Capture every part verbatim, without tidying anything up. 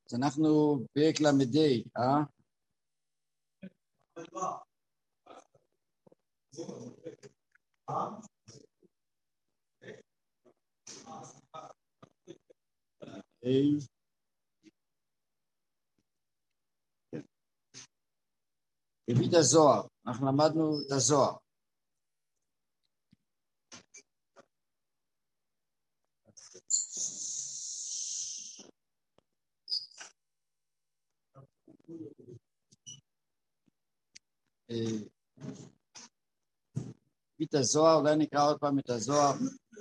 אז אנחנו פרק למדי, אה? הביא את הזוהר, אנחנו למדנו את הזוהר. הביא את הזוהר, אולי נקרא עוד פעם את הזוהר.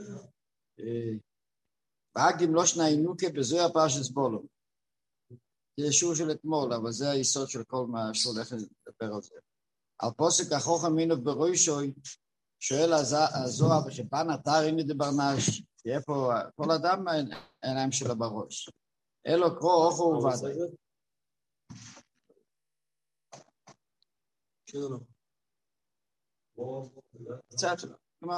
בהגים לא שנה אינוקה בזוהר פרשת בולום. זה שיעור של אתמול, אבל זה היסוד של כל מה שהולך לדבר על זה. על פוסק החוכם מינו ברוישוי, שואל הזוהר, שבן אתר הנה דברנש, תהיה פה, כל אדם העיניים שלו בראש. אלו קרוא אוכו ובדי. קצת, כלומר.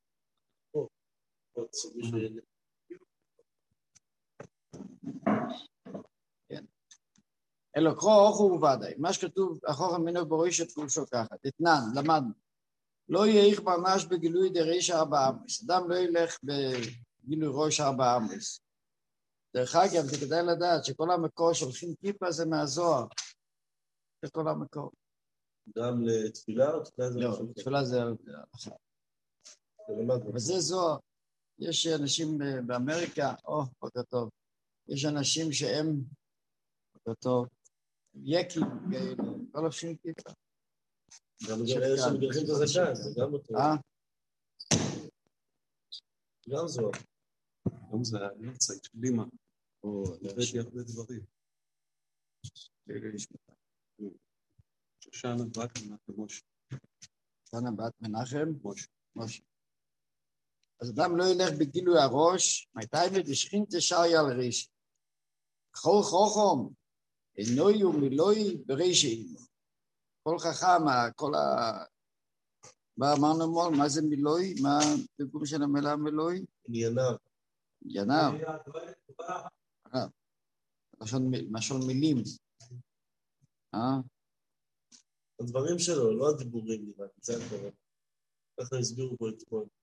אלו קרוא אוכו ובדי. מה שכתוב, החוכם מינו ברוישוי, תקולשו ככה, תתנן, למדנו. לא יהיה איך ברנש בגילוי דריש ארבע אמריס. אדם לא ילך בגילוי ראש ארבע אמריס. דרך אגב, זה כדאי לדעת שכל המקור שהולכים כיפה זה מהזוהר. זה כל המקור. גם לתפילה או תפילה זה? לא, תפילה זה אחר. וזה זוהר. יש אנשים באמריקה, או, בוקר טוב. יש אנשים שהם, בוקר טוב, יקים, כל הולכים כיפה. גם אלה שמגרחים את הזקן, זה גם אותו. אה? גם זוהר. גם זה הנרצה, לימה. או, הבאתי הרבה דברים. שושנה בת מנחם משה. שושנה בת מנחם? משה. משה. אז אדם לא ילך בגילוי הראש, מתי מדשכין תשארי על רישי. כל חוכם, אינוי ומילוי ברישי. כל חכם, כל ה... מה אמרנו מול? מה זה מילוי? מה התרגום של המילה מילוי? ינב. ינב. משול מילים. אה? הדברים שלו, לא הדיבורים נראה, זה הדברים. ככה הסבירו פה את כל.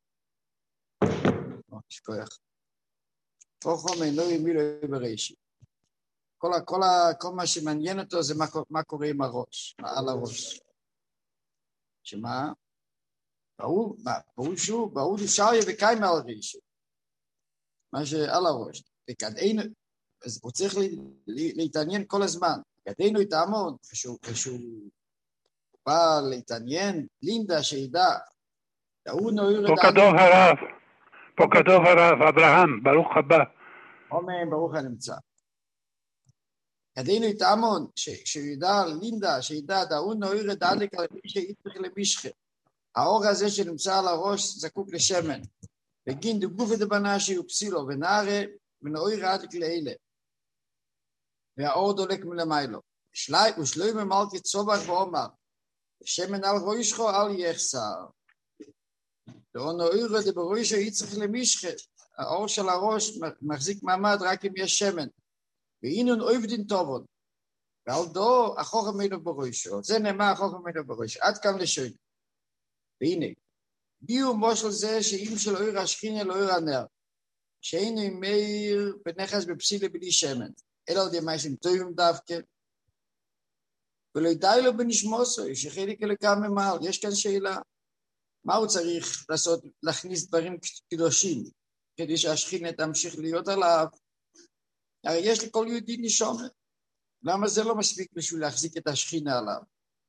שכוח. חוכם אינוי מילוי ברישי. כל, כל, כל מה שמעניין אותו זה מה, מה קורה עם הראש, על הראש. שמה? ברור, ברור שהוא, ברור שאריה וקיים על רישי. מה שעל הראש. וכדאינו, אז הוא צריך להתעניין כל הזמן. כדאינו את העמוד, כשהוא, כשהוא בא להתעניין, לינדה שידע. פה כתוב הרב, פה כתוב הרב, אברהם, ברוך הבא. אמן, ברוך הנמצא. כדאינו את העמוד, שידע לינדה, שידע, דאו נויר דלק על מי שיצריך למשכה. האור הזה שנמצא על הראש זקוק לשמן. בגין דגוף דבנה שיהיו פסילו ונערה ונאויר עד לאלה. והאור דולק מלמיילו. ושלוי ממלכי צובח ואומר, שמן על ראשו אל יחסר. דאו נויר דבראשו יצריך למשכה. האור של הראש מחזיק מעמד רק אם יש שמן. ואינון עובדין טובון. ועל דו החוכם מינו בראשו. זה נאמר החוכם מינו בראשו. עד כאן לשוין. והנה, ביו מושל זה שאם של אויר השכינה לא אויר הנר, שאינו עם מאיר בנכס בפסילה בלי שמן, אלא על די מייסים טובים דווקא, ולא ידעי לו בנשמוסו, שחלק אלוקם ממעל. יש כאן שאלה, מה הוא צריך לעשות, להכניס דברים קדושים, כדי שהשכינה תמשיך להיות עליו? הרי יש לכל יהודי נשומת, למה זה לא מספיק בשביל להחזיק את השכינה עליו?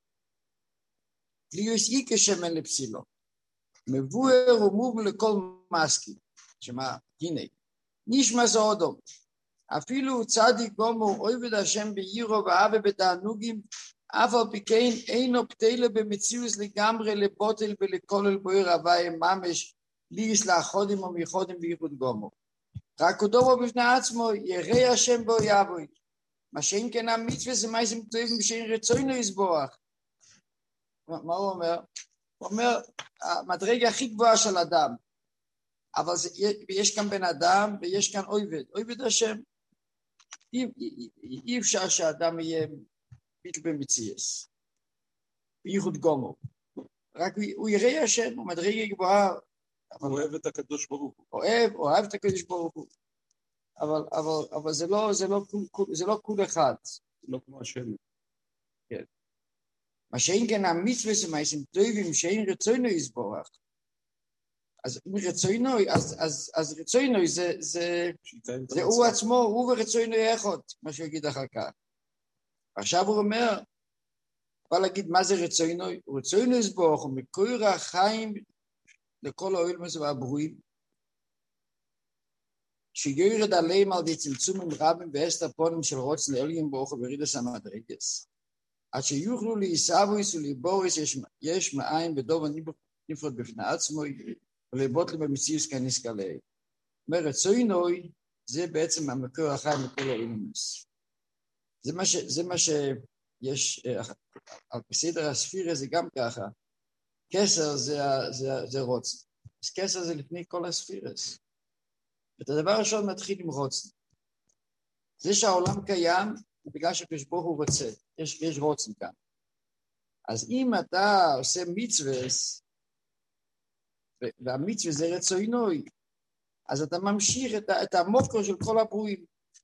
ליוס איקה שמן לפסילו. מבואר ומוב לכל מסקי. שמה, הנה, נשמע זה אודום. אפילו צדיק גומור אוהב השם בעירו ואהבה בתענוגים, אף על פי כן אינו פתילה במציאוס לגמרי לבוטל ולכולל בויר הוואי ממש ליס לאחודים ומייחודים בייחוד גומור. רק כתובו בפני עצמו ירא השם בו יבוי. מה שאין כן המצווה זה מייסים טובים שאין רצוינו יסבוח. מה הוא אומר? הוא אומר, המדרגה הכי גבוהה של אדם, אבל זה, יש כאן בן אדם ויש כאן עובד, עובד השם. אי אפשר שאדם יהיה ביטל במציאס, בייחוד גומו. רק הוא יראה השם, הוא מדרגה גבוהה. הוא אוהב את הקדוש ברוך הוא. אוהב, אוהב את הקדוש ברוך הוא. אבל, אבל, אבל זה לא, זה לא, זה לא כול אחד. זה לא כמו השם. כן. מה שאין כן המצווה שמייסים טובים, שאין רצוינו יסבורך. אז אם רצוינו, אז, אז, אז רצוינו זה, זה, זה הוא עצמו, הוא ורצוינו יחוד, מה שהוא יגיד אחר כך. עכשיו הוא אומר, בא להגיד מה זה רצוינו, רצוינו יסבורך, הוא מקור החיים לכל העולמות והברואים, שיורד עליהם על די צמצומים רבים והסתפונים של רוצן עליון ברוך וברידס המדרגס. עד שיוכלו להיסבויס ולבוריס יש מאין ודוב נפרד בפני עצמו ולבוטל במציאוס כנסקלי. אומר רצוינוי זה בעצם המקור החיים לכל העולמות. זה מה ש זה מה שיש על בסדר הספירה זה גם ככה. כסר זה זה זה רוצן. אז כסר זה לפני כל הספירס. את הדבר הראשון מתחיל עם רוצן. זה שהעולם קיים, זה בגלל שהקדוש ברוך הוא רוצה. יש, יש רוצן כאן. אז אם אתה עושה מצווס, והמצווה זה רצוינוי, אז אתה ממשיך את, את המוקר של כל הברואים,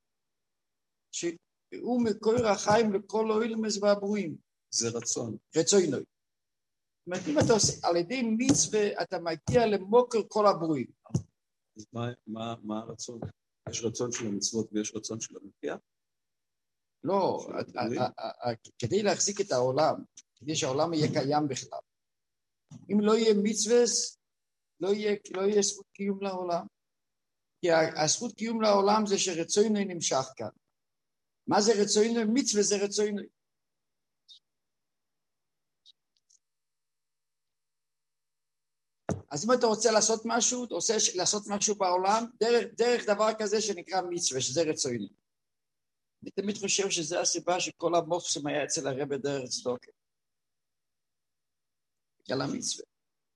שהוא מקור החיים לכל העולמות והברואים. זה רצון. רצוינוי. זאת אומרת, אם אתה עושה, על ידי מצווה, אתה מגיע למוקר כל הברואים. אז מה, מה, מה הרצון? יש רצון של המצוות ויש רצון של המחיה? לא, כדי להחזיק את העולם, כדי שהעולם יהיה קיים בכלל. אם לא יהיה מצווס, לא יהיה, לא יהיה זכות קיום לעולם. כי הזכות קיום לעולם זה שרצוינו נמשך כאן. מה זה רצוינו? מצווה זה רצוינו. אז אם אתה רוצה לעשות משהו, אתה רוצה לעשות משהו בעולם, דרך, דרך דבר כזה שנקרא מצווה, שזה רצוינו. אני תמיד חושב שזה הסיבה שכל המופסם היה אצל הרב דרך צדוקה. בגלל המצווה.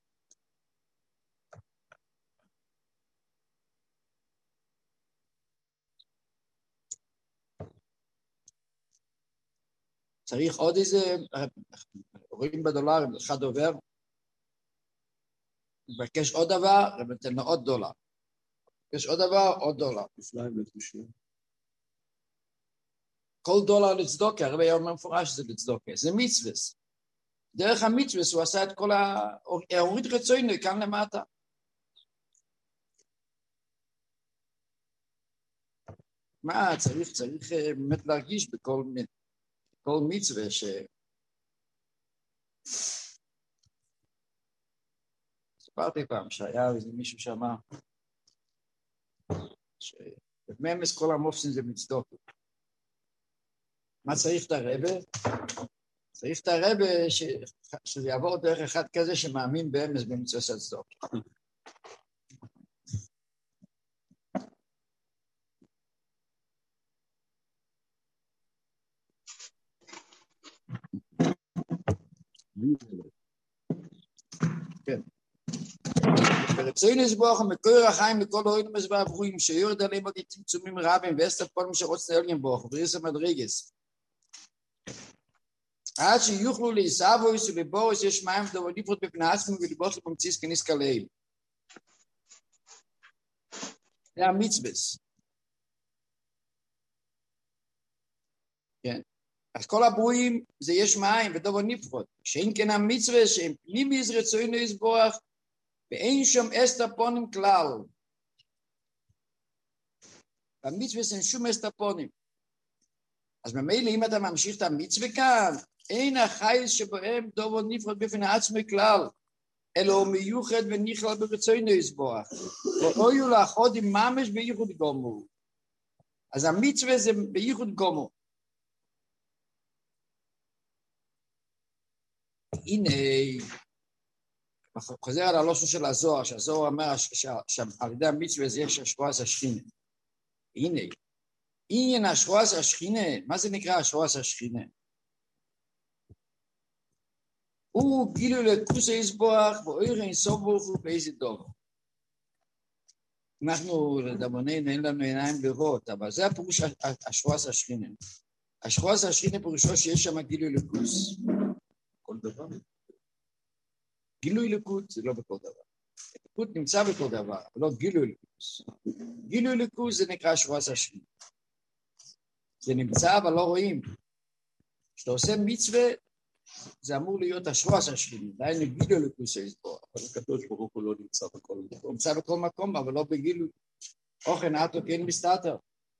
צריך עוד איזה, רואים בדולר, אחד עובר, מבקש עוד דבר, נותן לו עוד דולר. מבקש עוד דבר, עוד דולר. נפלאים לתושים. כל דולר לצדוקה, הרבה יום מפורש זה לצדוקה, זה מצווס. דרך המצווס הוא עשה את כל ההוריד רצוינו כאן למטה. מה צריך, צריך באמת להרגיש בכל כל מצווה ש... סיפרתי פעם שהיה איזה מישהו שאמר שבממס כל המופסים זה מצדוקה. מה צריך את הרבה? צריך את הרבה ש... שזה יעבור דרך אחד כזה שמאמין באמס במצווה של צדוקה. כן. ורצוינו יסבורך מקור החיים לכל העולמות והברואים שיורד עליהם עוד צמצומים רבים והסתפונים שרוצן עליון ברוך וברידס המדרגס. עד שיוכלו להיסבויס ולבוריס יש מים ודבר נפרד בפני עצמם ולבוטל במציאוס כנסקלי. זה המצווס. כן. אז כל הברואים זה יש מים ודבר נפרד. שאין כן המצווס שהם פנימיס רצוינו יסבורך ואין שום אסתפונים כלל. במצווס אין שום אסתפונים. אז ממילא אם אתה ממשיך את המצווה כאן, אין החייס שבהם דובר נפרד בפני עצמי כלל, אלא הוא מיוחד ונכלל ברצוינו יסבורך. ואויו לאחוד עם ממש בייחוד גומו. אז המצווה זה בייחוד גומו. הנה, חוזר על הלושן של הזוהר, שהזוהר אומר שעל ידי המצווה זה יש השבועס השכינה. הנה, עניין השבועס השכינה, מה זה נקרא השבועס השכינה? הוא גילו לכוס היסבורך ואויר אין סוף ברוך הוא באיזה דובר. אנחנו, לדאבוננו, אין לנו עיניים לראות, אבל זה הפירוש השחוס השכינה. השחוס השכינה פירושו שיש שם גילוי אלוקות. כל דבר. גילוי אלוקות זה לא בכל דבר. אלוקות נמצא בכל דבר, אבל לא גילוי אלוקות. גילוי אלוקות זה נקרא השחוס השכינה. זה נמצא, אבל לא רואים. כשאתה עושה מצווה, זה אמור להיות השחוס השכינה. זה היה גילוי אלוקות שיש בו. אבל הקדוש ברוך הוא לא נמצא בכל מקום. הוא נמצא בכל מקום, אבל לא בגילוי. אוכן אטו כן מסתתר.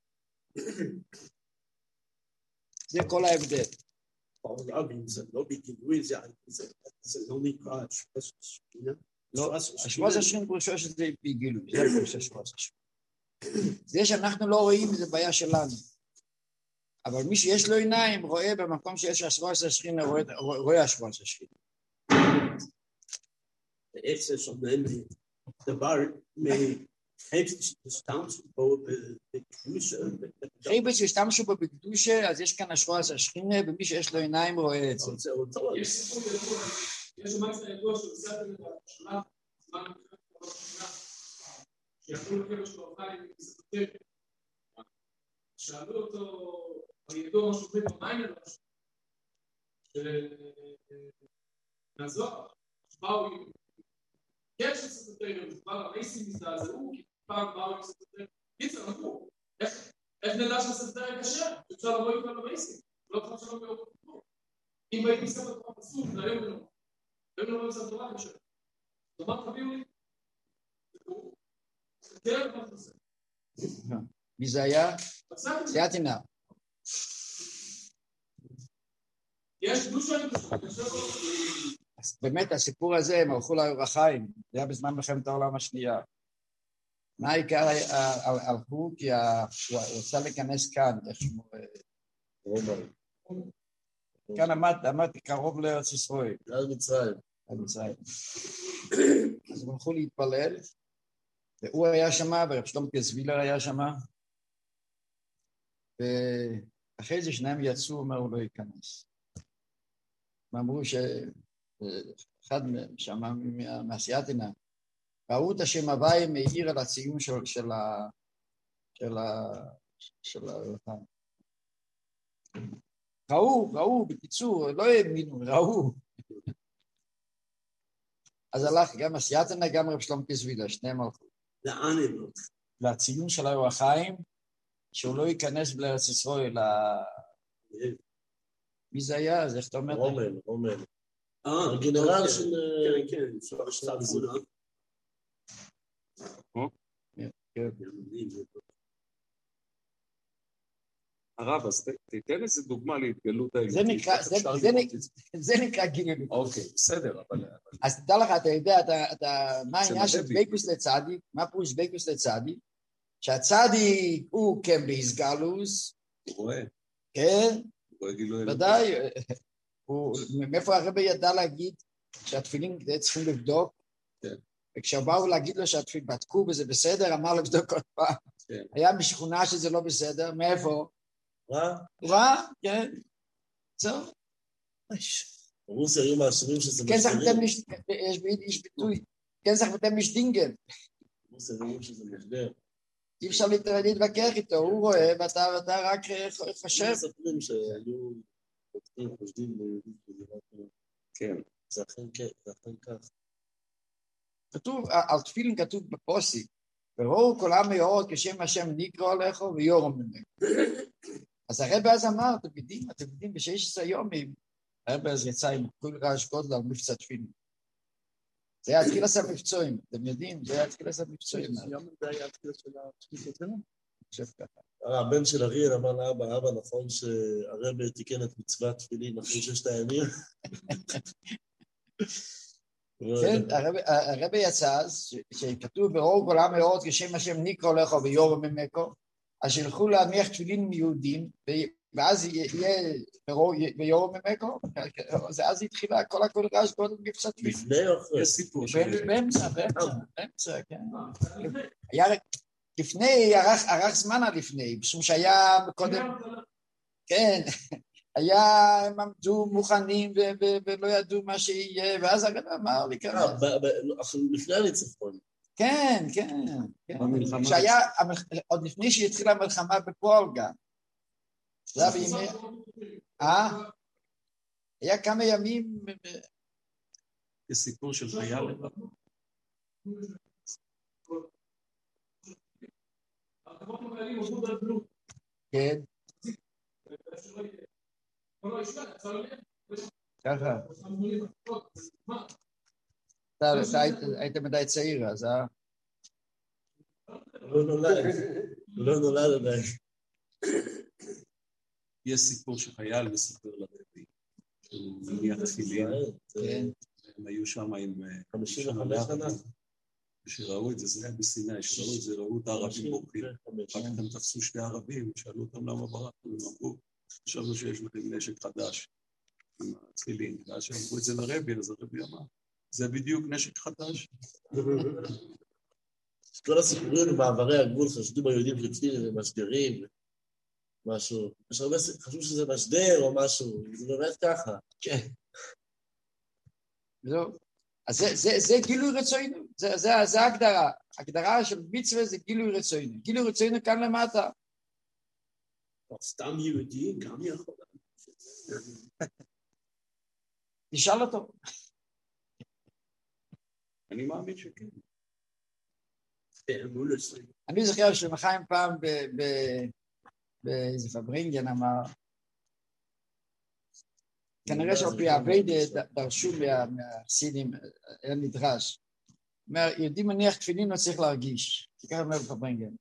זה כל ההבדל. אבל זה לא בגילוי, זה לא נקרא השחוס השכינה. לא, השחוס השכינה פירושו שזה בגילוי. זה פירוש השחוס השכינה. זה שאנחנו לא רואים זה בעיה שלנו. אבל מי שיש לו עיניים רואה במקום שיש השחוס השכינה, רואה השחוס השכינה. איך זה שומעים דבר מחפש ששתמשו בו בקדושה? חפש ששתמשו בו בקדושה, אז יש כאן השחוס השכינה, ומי שיש לו עיניים רואה את זה. יש סיפור ידוע, יש מצא ידוע שבספר השנה, זמן השנה, שיכלו לקבל שבאופיים מספר, שאלו אותו, הידוע משהו בית במים אלו, שנעזור, שבאו עם כן שספטרים, כבר המייסים הזדעזעו, כי פעם באו עם ספטרים, קיצר, אמרו, איך נדע שספטרים קשה? אפשר לבוא איתם למייסים, לא צריך שלום מאוד כתוב. אם באים מספר תורה פסוק, זה היום ולא. היום לא מספר תורה קשה. זאת אומרת, תביאו לי, תקראו, תראה מה זה. מי זה היה? זה התנא. יש דושה עם דושה. אז באמת הסיפור הזה, הם הלכו לאור החיים, זה היה בזמן מלחמת העולם השנייה. מה העיקר הלכו? כי הוא רצה להיכנס כאן, איך שמו... כאן עמד קרוב לארץ ישראל. על מצרים. על מצרים. אז הם הלכו להתפלל, והוא היה שם, ורב שלום קסווילר היה שם, ואחרי זה שניים יצאו, אומר, הוא לא ייכנס. הם אמרו ש... אחד שם מהסייעתינה, ראו את השם הוואי מאיר על הציון של של ה... של ה... של ה... ראו, ראו, בקיצור, לא האמינו, ראו. אז הלך גם הסייעתינה, גם רב שלום קסווילר, שניהם הלכו. לאן הם לא? לציון של האור החיים, שהוא לא ייכנס לארץ ישראל, מי זה היה? אז איך אתה אומר? רומן, רומן. הגנרל של... כן, כן, של הגבולה. הרב, אז תיתן איזה דוגמה להתגלות האלוקית. זה נקרא גילוי. אוקיי, בסדר, אבל... אז תדע לך, אתה יודע, מה העניין של דבקות לצדיק, מה פירוש דבקות לצדיק? שהצדיק הוא כן בהסגלוס. הוא רואה. כן. הוא רואה גילוי אלוקית. ודאי. מאיפה הרבי ידע להגיד שהתפילין צריכים לבדוק? כן. וכשבאו להגיד לו שהתפילין בדקו וזה בסדר, אמר לבדוק עוד פעם. כן. היה משכונה שזה לא בסדר, מאיפה? רע? רע, כן. זהו. רוסיה היו מאשרים שזה כן, משדרים. יש ביטוי, כן זכבתם משדינגן. רוסיה היו שזה משדר. אי אפשר להתווכח איתו, הוא רואה ואתה רק חושב. הם מספרים שהיו חושבים, חושדים ליהודים. כן. זה אכן כך. כתוב, על תפילין כתוב בפוסק, וראו כל המאורות כשם השם נקרא עליך ויורם ממנו. אז הרבי אז אמר, אתם יודעים, אתם יודעים, ב-שש עשרה יומים, הרבי אז יצא עם כל רעש גודל על מבצע תפילין. זה היה התחיל לעשות מבצועים, אתם יודעים, זה היה התחיל לעשות מבצועים. זה היה התחיל של התפילין? אני חושב ככה. הבן של אריאל אמר לאבא, אבא, נכון שהרבי תיקן את מצוות תפילין אחרי ששת הימים? כן, הרבי יצא, שכתוב ברור כל המאורות כשם השם נקרא לך ויורם ממנו, אז שילכו להניח תפילין מיהודים, ואז יהיה ויורם ממנו, אז התחילה כל הכל רעש גודל מבצע תפילין. לפני או אחרי? יש סיפור. באמצע, באמצע, באמצע, כן. היה לפני, ערך זמן לפני, משום שהיה קודם, כן, היה, הם עמדו מוכנים ולא ידעו מה שיהיה, ואז הרב אמר לי ככה. לפני הניצחון. כן, כן, כן. במלחמה. כשהיה, עוד לפני שהתחילה המלחמה בפועל גם. זה היה בימי... אה? היה כמה ימים... יש סיפור של חייל. כן. ככה. אתה היית מדי צעיר, אז אה? לא נולד, לא נולד עדיין. יש סיפור שחייל מספר לרבי, הוא מניח תפילין, הם היו שם עם חמישים וחמש שנה. כשראו את זה, זה היה בסיני, שראו את זה, ראו את הערבים בורחים. אחר כך הם תפסו שני ערבים, שאלו אותם למה ברחנו, הם אמרו, חשבנו שיש לכם נשק חדש עם התפילין, ואז שאמרו את זה לרבי, אז הרבי אמר, זה בדיוק נשק חדש. כל הסיפורים במעברי הגבול חשדו ביהודים שתפילין ומשדרים, משהו, יש הרבה חשוב שזה משדר או משהו, זה באמת ככה. כן. זהו. אז זה, זה, זה גילוי רצוינו, זה, זה, זה ההגדרה. הגדרה של מצווה זה גילוי רצוינו. גילוי רצוינו כאן למטה. סתם יהודי גם יכול. נשאל אותו. אני מאמין שכן. אני זוכר שלמחיים פעם באיזה פברינגן אמר, כנראה שאופי העבד דרשו מהחסידים, היה נדרש. אומר, יהודי מניח תפילין לא צריך להרגיש. זה ככה אומר בפברינגן.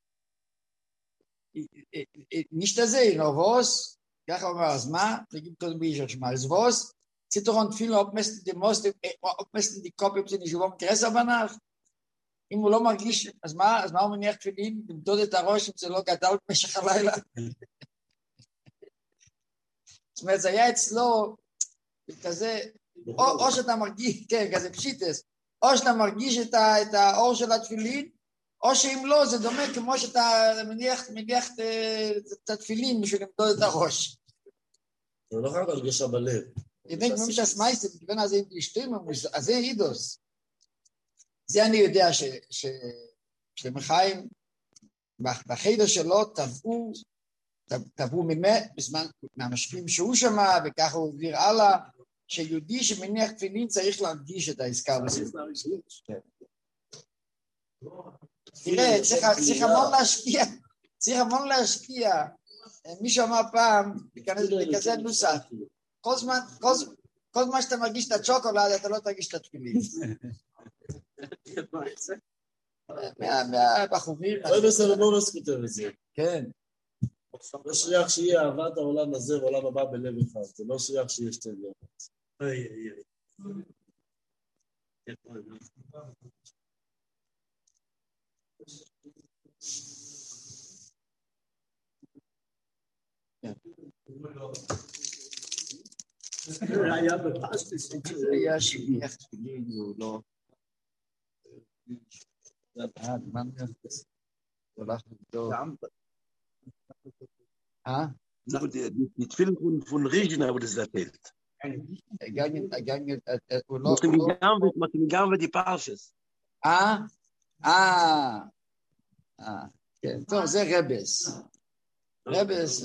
נשתזה, נובוס, ככה אומר, אז מה? נגיד קודם בישר שמה, אז ווס, ציטורון תפילין לא אופמסט די מוסט, אופמסט די קופי פצי נשובום קרסה בנח. אם הוא לא מרגיש, אז מה, אז מה הוא מניח תפילין? למדוד את הראש אם זה לא גדל במשך הלילה. זאת אומרת, זה היה אצלו כזה, או, או שאתה מרגיש, כן, כזה פשיטס, או שאתה מרגיש את, ה, את האור של התפילין, או שאם לא, זה דומה כמו שאתה מניח, מניח את, את התפילין בשביל למדוד את הראש. זה לא חייב הרגשה בלב. ידעים כמו שאתה סמייסט, בכיוון הזה אינטלישטים, אז זה אידוס. זה אני יודע שלמחיים, בחדר שלו טבעו, טבעו בזמן מהמשפיעים שהוא שמע, וככה הוא העביר הלאה, שיהודי שמניח תפילין צריך להרגיש את העסקה בזה. תראה, צריך המון להשקיע, צריך המון להשקיע. מישהו אמר פעם, בכזה נוסח, כל זמן שאתה מרגיש את הצ'וקולד, אתה לא תרגיש את התפילין. מהבחורים. אוי בסלמונוס כותב את זה. כן. לא שייך שיהיה אהבת העולם הזה ועולם הבא בלב אחד. זה לא שייך שיהיה שתי לבות. איי, איי, איי. היה בפשטס. היה שמיח תפילין, הוא לא... Ah, man, das lacht so. Ah? No, die, die Tfilin von, von Regina wurde es erzählt. Gegangen, gegangen, Musst du gegangen wird, musst du gegangen wird die Parshas. Ah? Ah. Ah. כן, טוב, זה רבס. רבס.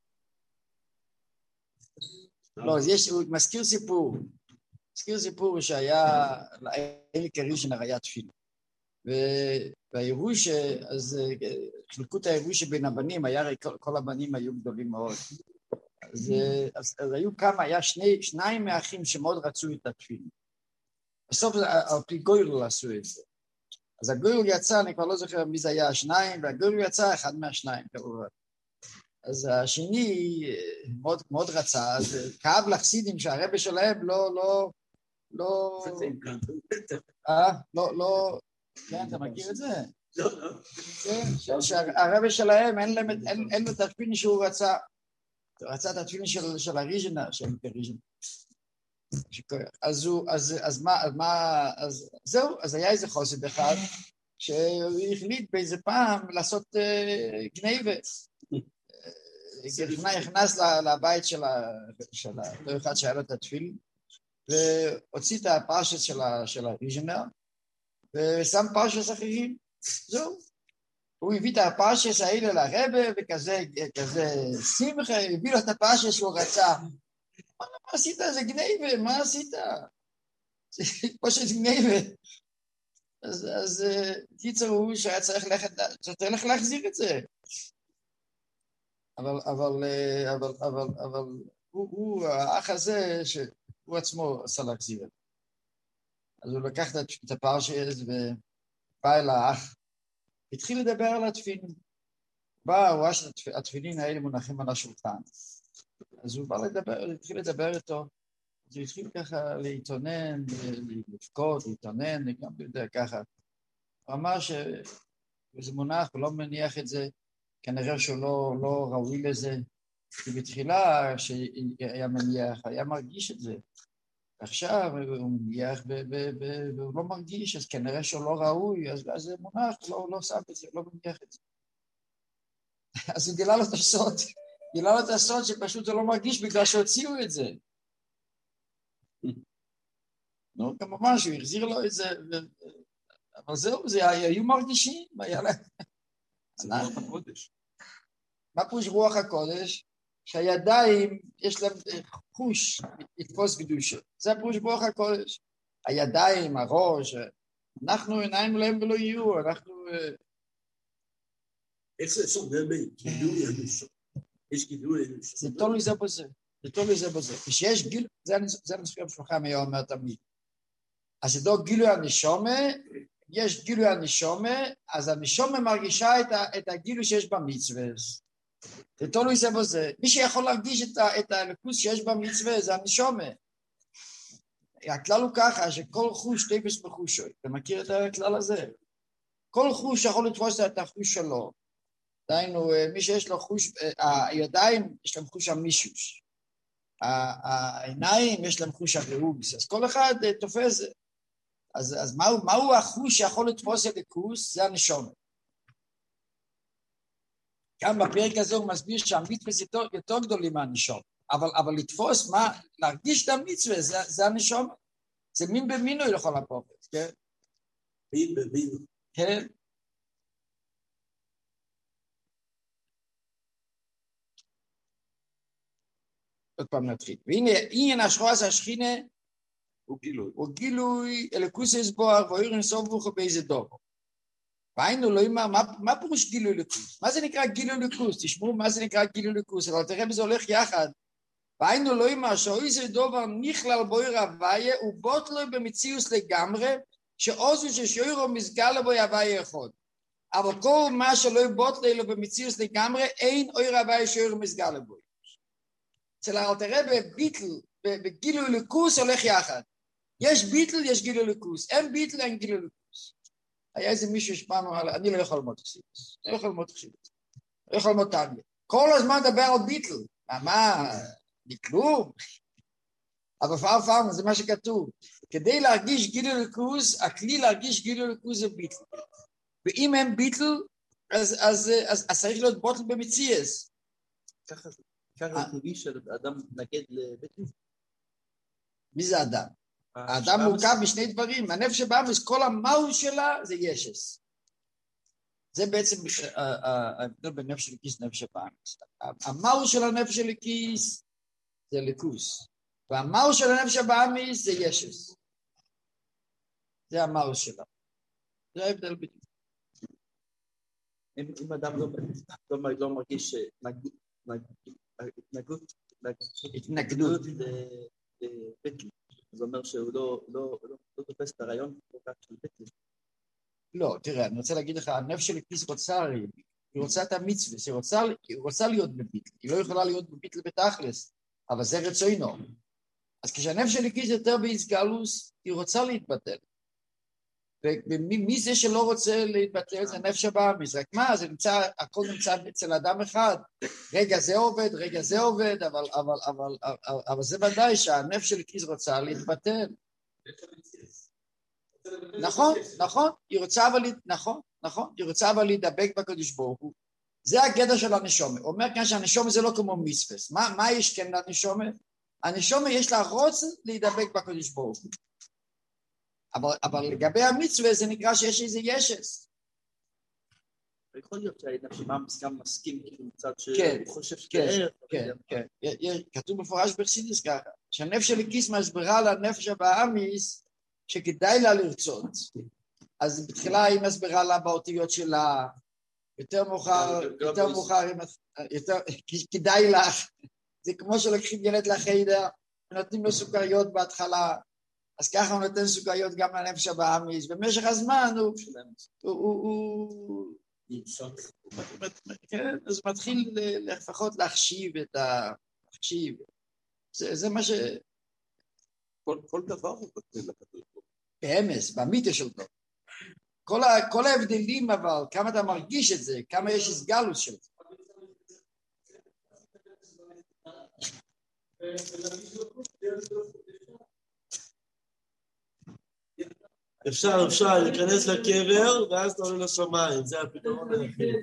לא, אז יש, הוא מזכיר סיפור. מזכיר סיפור שהיה, לאלי קרישנר היה תפילה. והירוש, אז חלקו את הירוש בין הבנים, היה, כל הבנים היו גדולים מאוד. אז, אז, אז היו כמה, היה שני, שניים מהאחים שמאוד רצו את התפילה. בסוף על פי גוירל עשו את זה. אז הגוירל יצא, אני כבר לא זוכר מי זה היה השניים, והגוירל יצא אחד מהשניים כמובן. אז השני מאוד, מאוד רצה, אז כאב לחסידים שהרבא שלהם לא, לא, לא, אה, לא, לא, כן, אתה מכיר את זה? כן, שהרבא שלהם אין לו את התפילין שהוא רצה, רצה את התפילין של הריז'נה, של הריז'נה. אז הוא, אז, אז מה, אז מה, אז זהו, אז היה איזה חוסד אחד, שהוא החליט באיזה פעם לעשות גניבה. נכנס לבית של אותו אחד שהיה לו את התפילין, והוציא את הפרשת של הריז'נר, ושם פרשס אחרים, זהו. הוא הביא את הפרשס האלה לרבא, וכזה כזה שמחה, הביא לו את הפרשס שהוא רצה. מה, מה עשית? זה גניבה, מה עשית? זה פרשס גניבה. אז, אז קיצר הוא שהיה צריך ללכת, צריך להחזיר את זה. אבל, אבל, אבל, אבל, אבל, הוא, הוא, האח הזה, שהוא עצמו עשה להחזיר את זה. אז הוא לקח את הפרשס ובא אל האח, התחיל לדבר על התפילין. בא, הוא ראה שהתפילין האלה מונחים על השולחן. אז הוא בא לדבר, התחיל לדבר איתו, אז הוא התחיל ככה להתאונן, לבכות, להתאונן, גם יודע ככה. הוא אמר שזה מונח, הוא לא מניח את זה, כנראה שהוא לא, לא ראוי לזה, כי בתחילה שהיה מניח, היה מרגיש את זה. עכשיו הוא מניח והוא לא מרגיש, אז כנראה שהוא לא ראוי, אז זה מונח, הוא לא שם את זה, הוא לא מניח את זה. אז הוא גילה לו את הסוד, גילה לו את הסוד שפשוט הוא לא מרגיש בגלל שהוציאו את זה. נו, כמובן שהוא החזיר לו את זה, אבל זהו, זה היו מרגישים, היה להם. זה רוח הקודש. מה פירוש רוח הקודש? שהידיים, יש להם חוש לתפוס קדושה. זה פירוש רוח הקודש. הידיים, הראש, אנחנו עיניים להם ולא יהיו, אנחנו... איך זה אפשר לדבר בגילוי הנשמה? יש גילוי הנשמה. זה תלוי זה בזה, זה תלוי זה בזה. כשיש גילוי, זה הנשמה שלכם היה אומר תמיד. אז זה לא גילוי הנשמה, יש גילוי הנשמה, אז הנשמה מרגישה את הגילוי שיש במצווה. זה תלוי זה בזה. מי שיכול להרגיש את הלכוס שיש במצווה, זה הנשמה. הכלל הוא ככה, שכל חוש תפס בחושו. אתה מכיר את הכלל הזה? כל חוש יכול לתפוס את החוש שלו. דיינו, מי שיש לו חוש, הידיים יש להם חוש המישוש. העיניים יש להם חוש הראוגס. אז כל אחד תופס, אז, אז מהו, מהו החוש שיכול לתפוס את הכוס? זה הנשמה. כאן בפרק הזה הוא מסביר שהמצווה זה יותר, יותר גדולים מהנשמה. אבל, אבל לתפוס מה, להרגיש את המצווה, זה, זה הנשמה. זה מין במינוי לכל הפרק, כן? מין במינוי. כן. עוד פעם נתחיל. והנה, עניין השחוס השכינה, הוא גילוי. הוא גילוי אלוקוס יסבורך, ואויר אינסוף ברוך באיזה דובר. והיינו לא אמר, מה, מה פירוש גילוי אלוקוס? מה זה נקרא גילוי אלוקוס? תשמעו מה זה נקרא גילוי אלוקוס, אבל תראה בזה הולך יחד. והיינו לא אמר, שאיזה דובר נכלל בויר הוויה, ובוט לו במציאוס לגמרי, שעוזו ששוירו מסגל בו הוויה אחד. אבל כל מה שלא יבוט לו במציאוס לגמרי, אין אויר הוויה שוירו מסגל בו. אצל תראה בביטל, בגילוי אלוקוס הולך יחד. יש ביטל, יש גילוי אלוקוס. אין ביטל, אין גילוי אלוקוס. היה איזה מישהו שפענו על, אני לא יכול ללמוד חסידות. אני לא יכול ללמוד חסידות. אני לא יכול ללמוד תניא. כל הזמן דבר על ביטל. מה, מה, מכלום? אבל פעם פעם זה מה שכתוב. כדי להרגיש גילוי אלוקוס, הכלי להרגיש גילוי אלוקוס זה ביטל. ואם אין ביטל, אז, אז, אז, אז צריך להיות בוטל במציאס. ככה זה. ככה טבעי של אדם נגד לביטל. מי זה אדם? האדם מורכב משני דברים, הנפש שבאמס, כל המהות שלה זה ישס. זה בעצם ההבדל בין נפש לכיס לנפש שבאמס. המהות של הנפש לכיס זה ליכוס, והמהות של הנפש שבאמס זה ישס. זה המהות שלה. זה ההבדל בדיוק. אם אדם לא מרגיש התנגדות, התנגדות לביטל, זה אומר שהוא לא, לא, לא, לא תופס את הרעיון כל כך של ביטל. לא, תראה, אני רוצה להגיד לך, הנפש של הכיס רוצה, היא רוצה את המצווה, היא רוצה, היא רוצה להיות בביטל, היא לא יכולה להיות בביטל בתכלס, אבל זה רצוינו. אז כשהנפש של הכיס יותר בהסגלוס, היא רוצה להתבטל. ומי זה שלא רוצה להתבטל זה הנפש הבאמיס, רק מה, זה נמצא, הכל נמצא אצל אדם אחד, רגע זה עובד, רגע זה עובד, אבל, אבל, אבל, אבל, אבל זה ודאי שהנפש של הכיס רוצה להתבטל. נכון, נכון, היא רוצה אבל, נכון, נכון, היא רוצה אבל להידבק בקדוש ברוך הוא. זה הגדר של הנשומה. הוא אומר כאן שהנשומה זה לא כמו מספס. מה, מה יש כן לנשומה? הנשומה יש לה רוצה להידבק בקדוש ברוך הוא. אבל, אבל לגבי המצווה זה נקרא שיש איזה ישס. יכול להיות שהנפש הבאמיס גם מסכים כאילו מצד כן, שהוא חושב שזה כן, ערך. כן, כן. כתוב מפורש בחסידות ככה, שהנפש הליקיס מסבירה לנפש הבאמיס שכדאי לה לרצות. אז בתחילה היא מסבירה לה באותיות שלה, יותר מאוחר, יותר מאוחר, יותר, כדאי לך. זה כמו שלוקחים ילד לחיידר, ונותנים לו סוכריות בהתחלה, אז ככה הוא נותן סוכריות גם לנפש הבאמיס, במשך הזמן הוא, הוא, הוא, כן, אז מתחיל לפחות להחשיב את ה... להחשיב. זה, זה מה ש... כל, כל דבר הוא כותב לכתוב. באמס, במיתה של טוב. כל, ה, כל ההבדלים אבל, כמה אתה מרגיש את זה, כמה יש הסגלוס של זה. אפשר, אפשר, להיכנס לקבר, ואז אתה עולה לשמיים, זה הפתרון היחיד.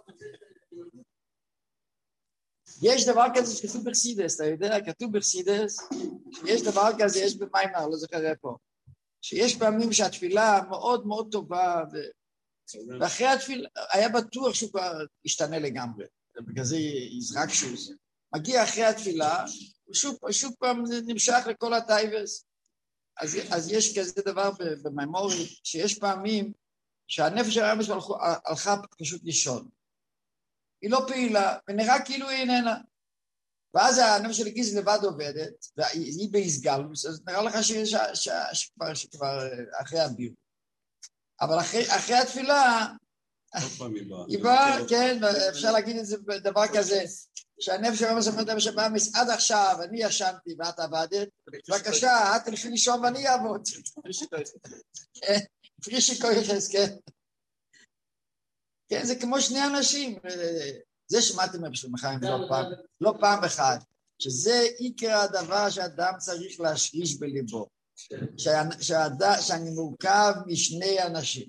יש דבר כזה שכתוב בחסידות, אתה יודע, כתוב בחסידות, שיש דבר כזה, יש במיימר, לא זוכר איפה, שיש פעמים שהתפילה מאוד מאוד טובה, ו... ואחרי התפילה, היה בטוח שהוא כבר השתנה לגמרי, בגלל זה יזרק שוס. מגיע אחרי התפילה, ושוב, שוב פעם נמשך לכל הטייבס, אז, אז יש כזה דבר בממורי, שיש פעמים שהנפש הבאמיס הלכה פשוט לישון. היא לא פעילה, ונראה כאילו היא איננה. ואז הנפש הליקיס לבד עובדת, והיא בהסגלוס, אז נראה לך שכבר, שכבר אחרי הביר. אבל אחרי, אחרי התפילה, היא באה, כן, אפשר להגיד את זה בדבר כזה, שהנפש הבאמיס אומרת לנפש הבאמיס, עד עכשיו אני ישנתי ואת עבדת, בבקשה, את תלכי לישון ואני אעבוד. פרישי כויחס, כן. כן, זה כמו שני אנשים. זה שמעתם בשלום חיים לא פעם, לא פעם אחת, שזה עיקר הדבר שאדם צריך להשריש בליבו, שאני מורכב משני אנשים.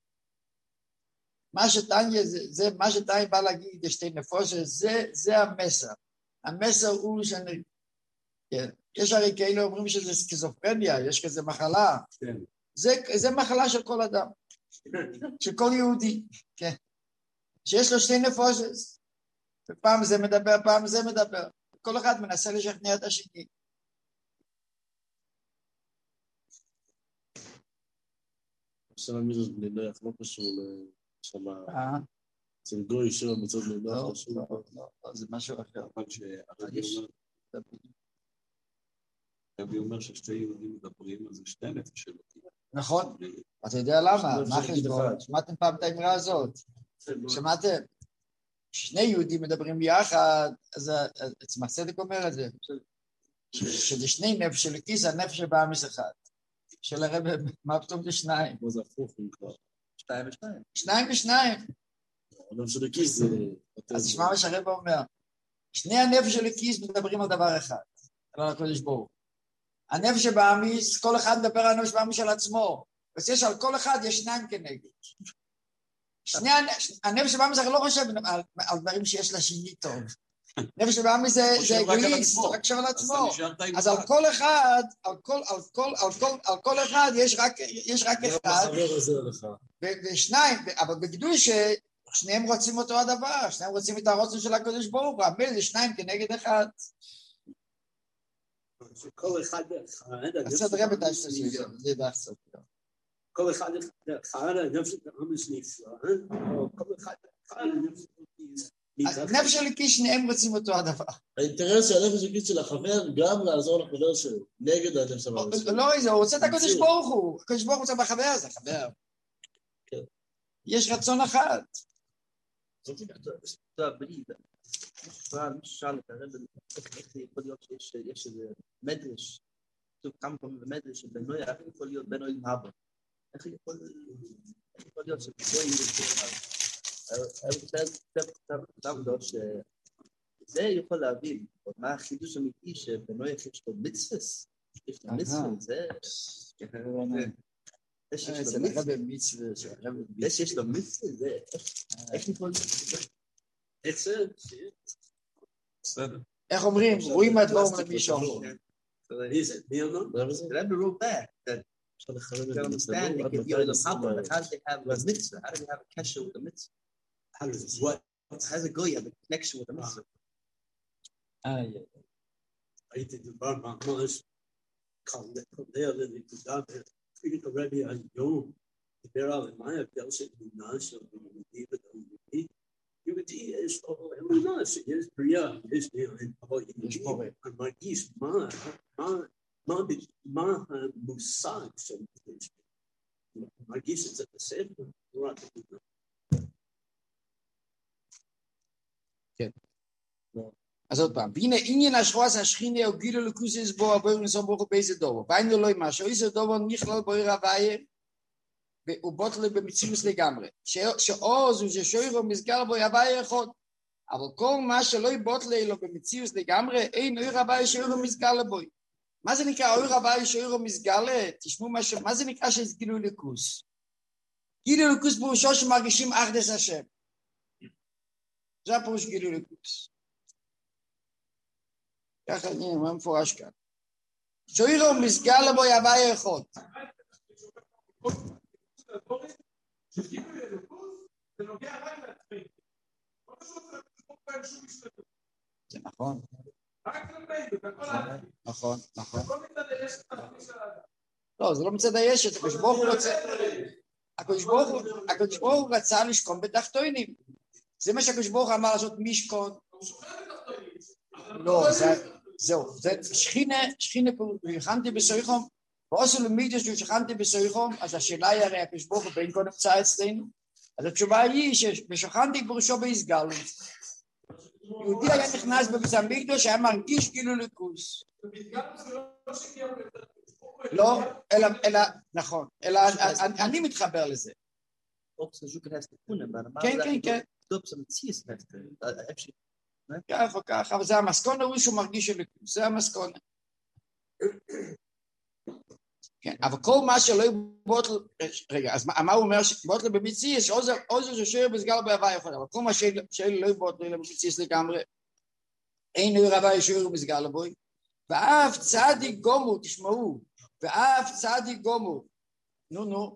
מה שטניה, זה, זה, מה שטניה בא להגיד, יש שתי נפושות, זה, זה המסר. המסר הוא שאני, כן, יש הרי כאלה אומרים שזה סקיזופרניה, יש כזה מחלה. כן. זה, זה מחלה של כל אדם, של כל יהודי, כן. שיש לו שתי נפושות, ופעם זה מדבר, פעם זה מדבר. כל אחד מנסה לשכנע את השני. עכשיו המיזוס בני נוח לא קשור לשמה. אצל גוי יושב המצוות בני נוח. לא, זה משהו אחר. הרבי אומר ששתי יהודים מדברים, אז זה שתי נפש אלוקים. נכון. אתה יודע למה? מה חשבון? שמעתם פעם את האמרה הזאת? שמעתם? שני יהודים מדברים ביחד, אז עצמך צדק אומר את זה. שזה שני נפש אלוקיס, הנפש הבאמיס אחד. של הרב, מה פתאום זה שניים? כמו זה הפוך, כבר. שתיים ושניים. שניים ושניים. הנפש אלוקיס זה... אז תשמע מה שהרב אומר. שני הנפש אלוקיס מדברים על דבר אחד, על הקודש ברוך. הנפש הבאמיס, כל אחד מדבר על הנפש הבאמיס של עצמו. ויש על כל אחד יש שניים כנגד. שני הנפש הבאמיס לא חושב על דברים שיש לה שני טוב. נפש הבאמיס זה אגויסט, רק חושב על עצמו. אז על כל אחד, על כל אחד יש רק אחד. ושניים, אבל בגדול ששניהם רוצים אותו הדבר, שניהם רוצים את הרוצן של הקדוש ברוך הוא, אבל זה שניים כנגד אחד. כל אחד אז זה רב את השני, זה דחסות. כל אחד אחד הנפש הבאמיס נפלא, כל אחד אחד הנפש הנפש הליקיס שניהם רוצים אותו הדבר. האינטרס של הנפש הליקיס של החבר גם לעזור לחבר שלו, נגד הנפש הבאמיס. לא, הוא רוצה את הקדוש ברוך הוא, הקדוש ברוך הוא רוצה בחבר הזה, חבר. יש רצון אחד. זה הברית. בכלל, מי ששאל את הרב, איך יכול להיות שיש איזה מדרש, כתוב כמה פעמים במדרש, שבנוי, איך יכול להיות בנוי עם אבא? איך יכול להיות שבנוי עם אבא? זה יכול להבין, מה החידוש אמיתי שבנוי יש לו מצווס? יש לו מצווס, זה... זה שיש לו מצווס, זה... איך יכול להיות? איך זה? בסדר. איך אומרים? רואים מהדבור למי שאומר. Is it? You know? Let me roll back. You understand? They give you the problem, but how do they have a mitzvah? How do they have a kesher with the mitzvah? How does what? How does it go? You have a connection with the mitzvah. Ah, yeah. הייתי דבר ממש קולע לנקודה, ואפילו הרבי היום דיבר על מה ההבדל של אמונה של יהודי ויהודי. יהודי יש לו אמונה שיש בריאה, יש אבל יהודי מרגיש מה המושג של יש. מרגיש את זה בספר, לא רק אמונה. כן. אז עוד פעם, והנה עניין השחוס השכינה או גילו לקוסיס בו הבוירים סומבוכו באיזה דובו. ואינו לא אימה, שאיזה דובו נכלל בויר הוויה, ובוטלה במציאוס לגמרי. שעוז וששוירו מסגר בו הוויה אחד. אבל כל מה שלא יבוטלה לו במציאוס לגמרי, אין אויר הוויה שוירו מסגר לבוי. מה זה נקרא אויר הוויה שוירו מסגר? תשמעו מה זה נקרא שזה גילו לקוס. גילו לקוס פירושו שמרגישים אחדס השם. זה הפירוש גילו לקוס. ככה הנה, מה מפורש כאן? שוירו מסגר לבו הוויה אחד. זה נכון. נכון, נכון. לא, זה לא מצד הישת, הקדוש ברוך הוא רוצה, הקדוש ברוך הוא רצה לשכון בתחתונים. זה מה שהקדוש ברוך הוא אמר לעשות משכון. לא, זהו, זה שכינה, שכינה, והכנתי בסויחום, ועושו למידוס שכנתי בסויחום, אז השאלה היא הרי הקדוש ברוך הוא בין כה נמצא אצלנו, אז התשובה היא ששכנתי פירושו בהסגלות. יהודי היה נכנס בבית המקדוש שהיה מרגיש כאילו ליכוס. לא, אלא, נכון, אלא אני מתחבר לזה. כן, כן, כן. ככה, ככה, אבל זה המסכונה הוא שהוא מרגיש ליכוס, זה המסכונה. כן, אבל כל מה שלא יבוטל, רגע, אז מה הוא אומר? בוטל במציא, שעוזר ששיר בסגל בהווה יכול, אבל כל מה שאלה לא יבוטל במציא לגמרי, אין הוא רבה ישיר בסגל בוי, ואף צדיק גומו, תשמעו, ואף צדיק גומו, נו נו,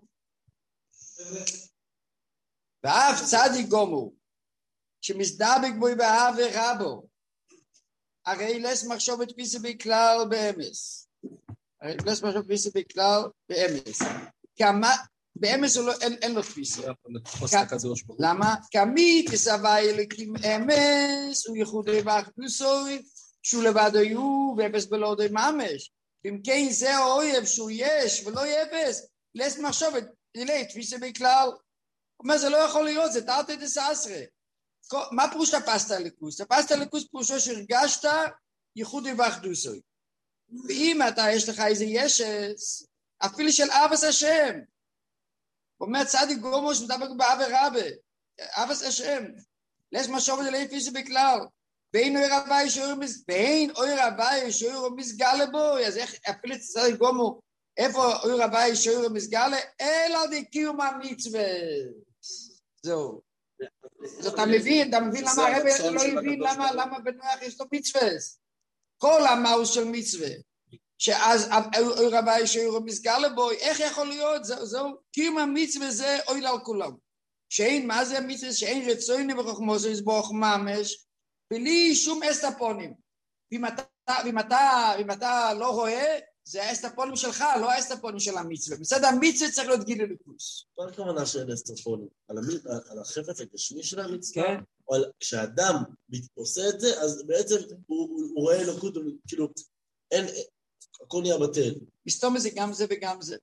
ואף צדיק גומו, שמסדבק בוי באהבה רבו, הרי לס מחשוב את פיסי בכלל באמס, לס מחשוב פיסי בכלל באמס, כמה, באמס אין לו פיסי, למה? כמי תסבי אלוקים אמס, הוא ייחודי ואחדוסוי, שהוא לבד היו ואפס בלא די ממש, אם כן זה אויב שהוא יש ולא יפס, לס מחשוב את פיסי בכלל, הוא אומר זה לא יכול להיות, זה תרתי דסעשרה, מה פירוש תפסת הליכוס? תפסת הליכוס פירושו שהרגשת ייחודי ואחדוסוי. ואם אתה יש לך איזה ישס, אפילו של אבס השם, הוא אומר צדיק גומו שמדבר באב ורבה, אבס השם, לס משוב את אלי פיסי בכלל, ואין אוי רבי שאויר מסגל, ואין אוי רבי שאויר מסגל לבוי, אז איך אפילו צדיק גומו, איפה אוי רבי שאויר מסגל, אלא דקיום המצווה. זהו. אז אתה מבין, אתה מבין למה הרבי לא הבין למה בנוח יש לו מצווה. כל המאוס של מצווה, שאז אוי רבי שאויר מסגל לבוי, איך יכול להיות? זהו, קיום המצווה זה אוי על כולם. שאין, מה זה המצווה? שאין רצויני וחוכמו זה יסבוך ממש, בלי שום אסטפונים. ואם אתה, ואם אתה, ואם אתה לא רואה, זה האסטפונים שלך, לא האסטפונים של המצווה. מצד המצווה צריך להיות גיל לליכוס. מה הכוונה של אסטפונים? על החפץ הגשמי של המצווה? כן. או כשאדם עושה את זה, אז בעצם הוא רואה אלוקות, כאילו, אין, הכל נהיה בטל. מסתום זה גם זה וגם זה.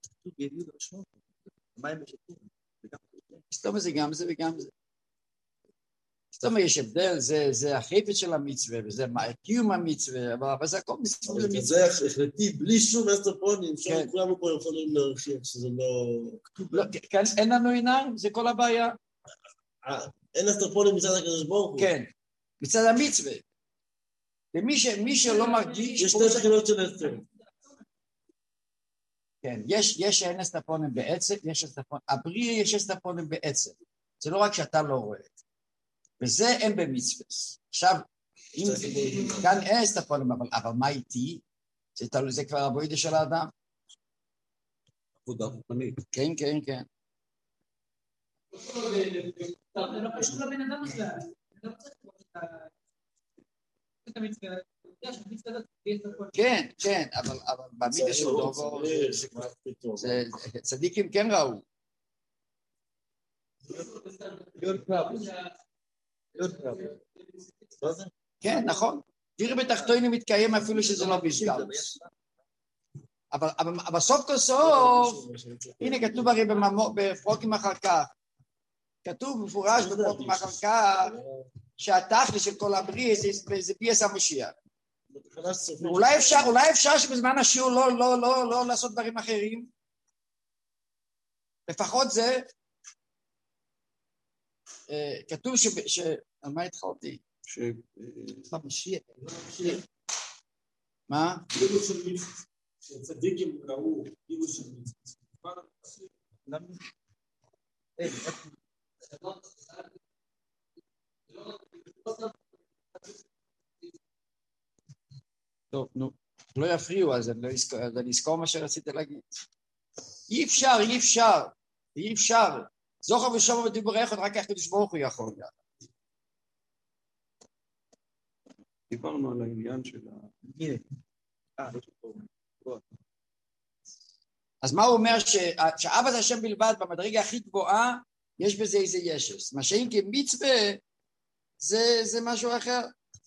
מסתום זה גם זה וגם זה. זאת אומרת, יש הבדל, זה, זה החפץ של המצווה, וזה קיום המצווה, אבל זה הכל מסתום למצווה. זה החלטי, בלי שום אסטרפונים, שכולנו פה יכולים להרחיב שזה לא... כן, אין לנו עיניים, זה כל הבעיה. אין אסטרפונים מצד הקדוש ברוך הוא. כן, מצד המצווה. ומי שלא מרגיש... יש שתי תחילות של אסטר. כן, יש, יש אין אסטרפונים בעצם, יש אסטרפונים, הבריא יש אסטרפונים בעצם. זה לא רק שאתה לא רואה. וזה אין במצווה. עכשיו, אם כאן אין אסטרפונים, אבל, אבל מה איתי? זה, זה כבר הבוידה של האדם. עבודה רוחנית. כן, כן, כן. זה לא קשור לבן אדם בכלל. זה לא צריך את המצווה. כן, כן, אבל במידה של דובו זה צדיקים כן ראו. כן, נכון. תראה בתחתונים מתקיים אפילו שזה לא בשגלוס. אבל בסוף כל סוף, הנה כתוב הרי בפרוקים אחר כך, כתוב מפורש בפרוקים אחר כך, שהתכלי של כל הברית זה ביאס המשיח. אולי אפשר, אולי אפשר שבזמן השיעור לא, לא, לא, לא לעשות דברים אחרים. לפחות זה, כתוב ש... ש... על מה התחלתי? ש... המשיח. מה? כאילו של מצווה. שצדיקים ראו, כאילו של מצווה. למה? אין, טוב, נו, לא יפריעו, אז אני אזכור מה שרציתי להגיד. אי אפשר, אי אפשר, אי אפשר. זוכר ושומר ודיבורי אחד, רק איך קדוש ברוך הוא יכול. דיברנו על העניין של ה... אז מה הוא אומר? שאהבת השם בלבד במדרגה הכי גבוהה, יש בזה איזה ישס. מה שאם כמצווה, זה משהו אחר.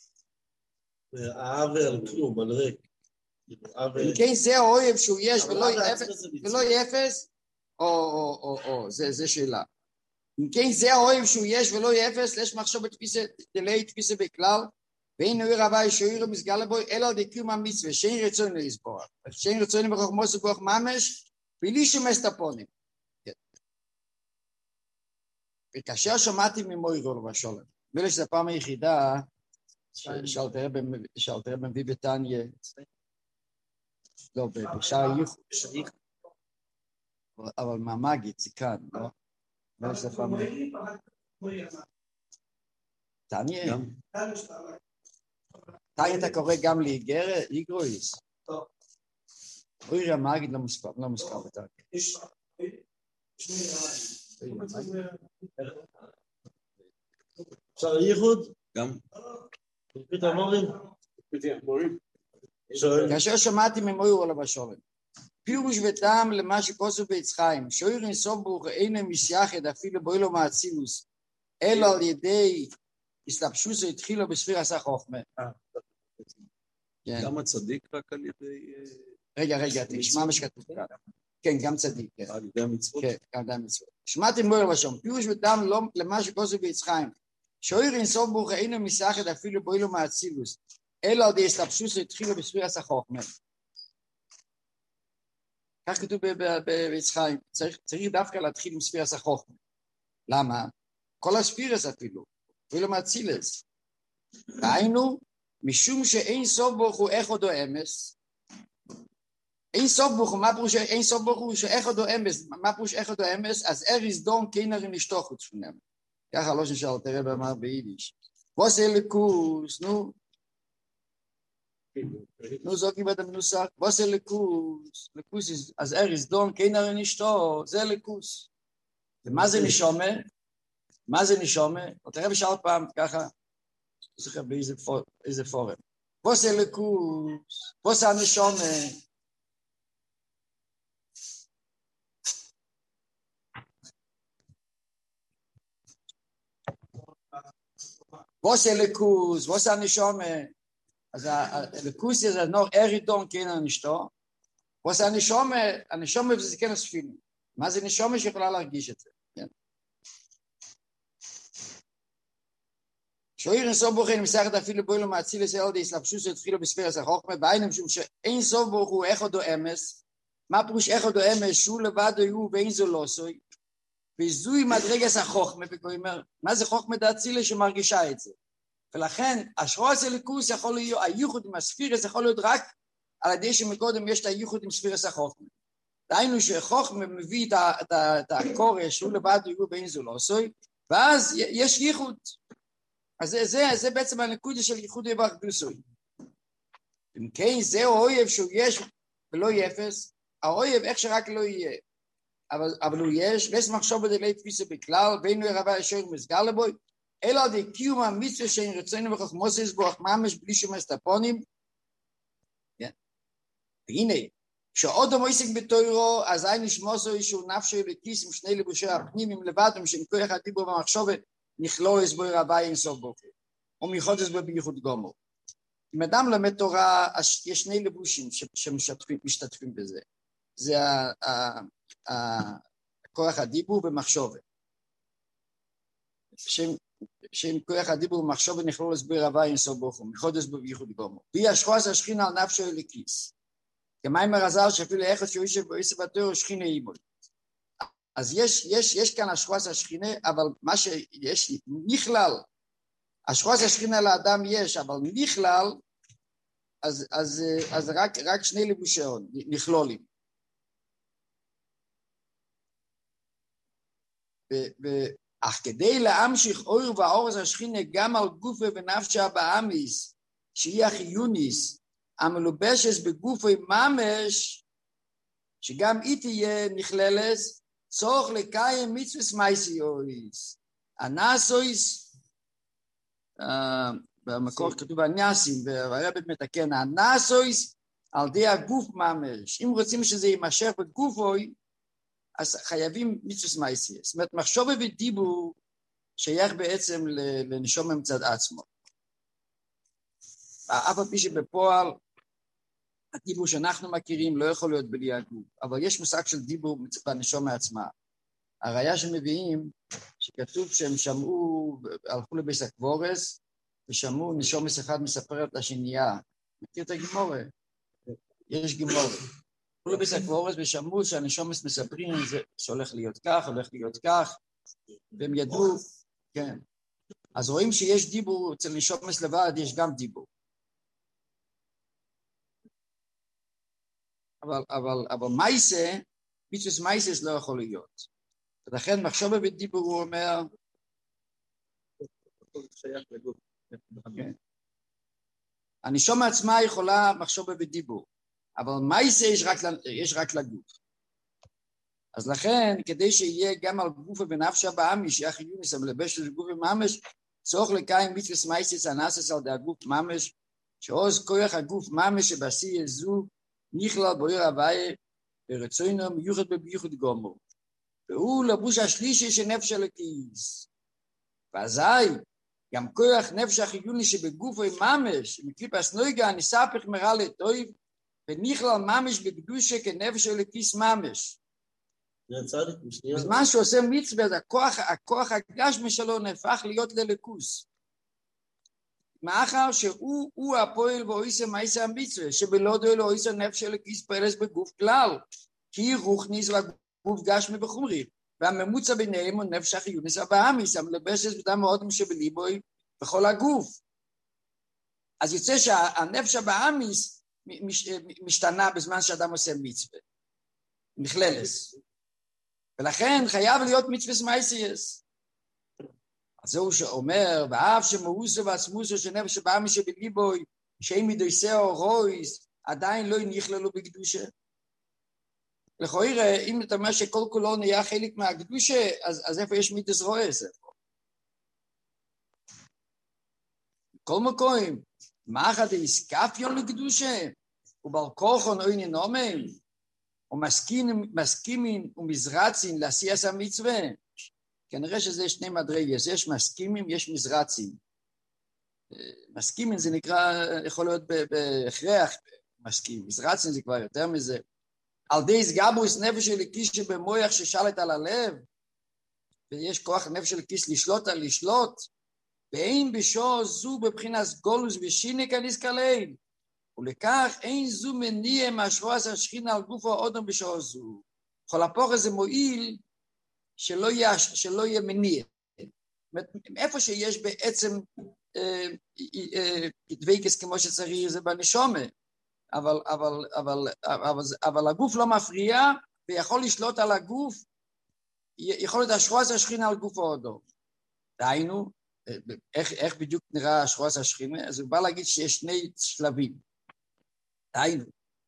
אהבה על כלום, על ריק. אם כן זה האוהב שהוא יש ולא אפס, או, זה שאלה. אם כן זה האוהב שהוא יש ולא אפס, יש מחשוב בתפיסה, תפיסה בכלל, ואין נוער הבא שאוהר מסגל בו, אלא על קיום המצווה, שאין רצון להסבור. שאין רצון בחוכמות סבוך ממש, בלי שומס טפונים. וכאשר שמעתי ממוירו ובשולם, בלי שזו הפעם היחידה, שאלתר מביא בתניה, לא, בשער ייחוד, אבל מהמגיד זה כאן, לא? בלי שזו הפעם היחידה. תניה? תניה אתה קורא גם לאיגרויס. אורי המגיד לא מוזכר בתניה. שער ייחוד? גם. פית המורים? פית המורים. כאשר שמעתי ממויר עליו השולם. פירוש וטעם למה שכוסו ביצחיים, שאויר אינסוף ברוך אינו משייחד אפילו בוילו מאצילוס, אלא על ידי הסלבשוס התחילו בספיר עשה חוכמה. גם הצדיק רק על ידי... רגע, רגע, תשמע מה שכתוב כאן. כן, גם צדיק. על ידי המצוות? כן, גם ידי המצוות. שמעתי ממויר עליו השולם, פירוש וטעם למה שכוסו ביצחיים, שאויר אינסוף ברוך אינו משייחד אפילו בוילו מאצילוס, אלא על ידי הסלבשוס התחילו בספיר עשה חוכמה. כך כתוב ביצחיים, צריך, צריך דווקא להתחיל עם ספירס החוכמה. למה? כל הספירס אפילו, ולא מאצילס. ראינו, משום שאין סוף ברוך הוא אחד או אמס, אין סוף ברוך הוא, מה פירוש אין סוף ברוך הוא שאחד או אמס, מה פירוש אחד או אמס? אז אריס דון קיינר נשתו חוץ פונם. ככה לא ששאל, תראה באמר ביידיש. ווס אליקוס, נו, נו זוגי בית המנוסח, ווס אליקוס, ליקוס, אז אריס דון קיינר נשתו, זה אליקוס. ומה זה נשומה? מה זה נשומה? תראה בשעה עוד פעם, ככה, זוכר באיזה פורם. ווס אליקוס, ווס הנשומה, ווס אליקוס, ווס הנשומה, אז הליקוס זה נור ארידון קיינר נשתו, ווס הנשומה, הנשומה זה כן הספינו. מה זה נשומה שיכולה להרגיש את זה? שאויר אינסוף ברוך הוא מסכת אפילו בוילו מאצילס אלא די הסלבשוס התחילו בספירס החוכמה, בעין משום שאין סוף ברוך הוא אחד או אמס, מה פירוש אחד או אמס? שהוא לבד הוא ואין זו לא סוי, וזוהי מדרגת החוכמה, מה זה חוכמה דאצילה שמרגישה את זה? ולכן השרוס אליקוס יכול להיות, הייחוד עם הספירס יכול להיות רק על ידי שמקודם יש את הייחוד עם ספירס החוכמה. דהיינו שחוכמה מביא את הקורא שהוא לבד הוא ואין זו לא סוי, ואז יש ייחוד. אז זה, זה, זה בעצם הנקודה של ייחוד יברך גלסוי. אם כן, זה האויב שהוא יש ולא יפס, האויב איך שרק לא יהיה, אבל, אבל הוא יש, ויש מחשוב בדלי תפיסה בכלל, ואינו הרבה אשר מסגר לבוי, אלא די קיום המצווה שאין רצונו וחוכמוס יסבוח ממש בלי שמסטפונים. כן. והנה, כשעוד המויסק בתוירו, אז אין נשמוסו אישור נפשו לכיס עם שני לבושי הפנים, עם לבד, עם כוח הדיבור במחשובת, נכלול יסבור רבי אינסוף בוקר, או מיוחד יסבור בייחוד גומר. אם אדם למד תורה, יש שני לבושים שמשתתפים בזה. זה כוח הדיבור במחשובת. שם כוח הדיבור במחשובת נכלול יסבור רבי אינסוף בוקר, מיוחד יסבור בייחוד גומר. והיא השחוס השכינה על נפשו לכיס. כמיימר הזל שאפילו איך שהוא יושב בעשב התורה שכינה אימון. אז יש, יש, יש כאן השחוס השכינה, אבל מה שיש נכלל, השחוס השכינה לאדם יש, אבל נכלל, אז, אז, אז רק, רק שני לבושים נכלולים. ו, ו, אך כדי להמשיך אור ואורז השכינה גם על גופה ונפשה באמיס, שהיא החיוניס, המלובשת בגופי ממש, שגם היא תהיה נכללת, צורך לקיים מצווה מייסיוס. הנאסויס, במקור כתוב הנאסים, והרבט מתקן, הנאסויס על די הגוף ממש. אם רוצים שזה יימשך בגופוי, אז חייבים מצווה מייסיוס. זאת אומרת, מחשוב ודיבור שייך בעצם לנשום מצד עצמו. אף על פי שבפועל, הדיבור שאנחנו מכירים לא יכול להיות בלי הגוף, אבל יש מושג של דיבור בנשום מעצמה. הראיה שמביאים, שכתוב שהם שמעו, הלכו לבית הקבורס, ושמעו נשומס אחד מספרת לשנייה. מכיר את הגימורה? יש גימורה. הלכו לבית הקבורס ושמעו שהנשומס מספרים שהולך להיות כך, הולך להיות כך, והם ידעו, כן. אז רואים שיש דיבור, אצל נשומס לבד יש גם דיבור. אבל, אבל, אבל מייסה, מצווה מייסס לא יכול להיות. ולכן מחשוב בדיבור הוא אומר, כן. הנשום עצמה יכולה מחשוב בדיבור, אבל מייסה יש רק, יש רק לגוף. אז לכן, כדי שיהיה גם על גוף ובנפשה בעמי, שיהיה חיונס, המלבש לגוף וממש, צורך לקיים מצווה מייסס הנאסס על די הגוף ממש, שעוז כוח הגוף ממש שבשיא יזו, נכלל בויר הוויה ברצונו מיוחד בבייחוד גומר. והוא לבוש השלישי של נפש אלוקיס. ואזי, גם כוח נפש החיוני שבגוף וממש, מקליפס נויגה נספך מרע לטויב, ונכלל ממש בקדושה כנפש אלוקיס ממש. בזמן שעושה מצווה, הכוח, הכוח הגשמי שלו נהפך להיות ללקוס. מאחר שהוא הוא הפועל ואויסה מייסה המצווה, שבלא דו אלו אויסה נפש אלוקיס פרס בגוף כלל, כי רוחניס והגוף גשמי בחומרי, והממוצע ביניהם הוא נפש החיונס הבאמיס, המלבשת בדם האודם שבליבוי בכל הגוף. אז יוצא שהנפש הבאמיס משתנה בזמן שאדם עושה מצווה, נכללס. ולכן חייב להיות מצווה מייסייס. אז זהו שאומר, ואף שמאוסו ועצמוסו שנפש שבאמי שבליבוי, שאין מדויסאו רויס, עדיין לא נכללו בקדושה. לכאורה, אם אתה אומר שכל כולו נהיה חלק מהקדושה, אז, אז איפה יש מידס רויס? כל מקום, מה אחד הסקפיון לקדושה? ובל כוחון אוי ננומים, ומסכימים ומזרצים לעשיית המצווה. כנראה שזה שני מדרגות, יש מסכימים, יש מזרצים. מסכימים זה נקרא, יכול להיות בהכרח מסכים, מזרצים זה כבר יותר מזה. על די סגבוס נפש אלוקיס שבמוח ששלט על הלב, ויש כוח נפש אלוקיס לשלוט על לשלוט, ואין בשור זו בבחינת גולוס ושיני כנזכלים, ולכך אין זו מניע מהשרועס השכינה על גוף האודם בשור זו. כל הפוך הזה מועיל, שלא יהיה, שלא יהיה מניע. איפה שיש בעצם דבקס כמו שצריך זה בנשומה, אבל, אבל, אבל, אבל, אבל הגוף לא מפריע, ויכול לשלוט על הגוף, יכול להיות השרועס השכינה על גוף האודום. דהיינו, איך, איך בדיוק נראה השרועס השכינה? אז הוא בא להגיד שיש שני שלבים. דהיינו,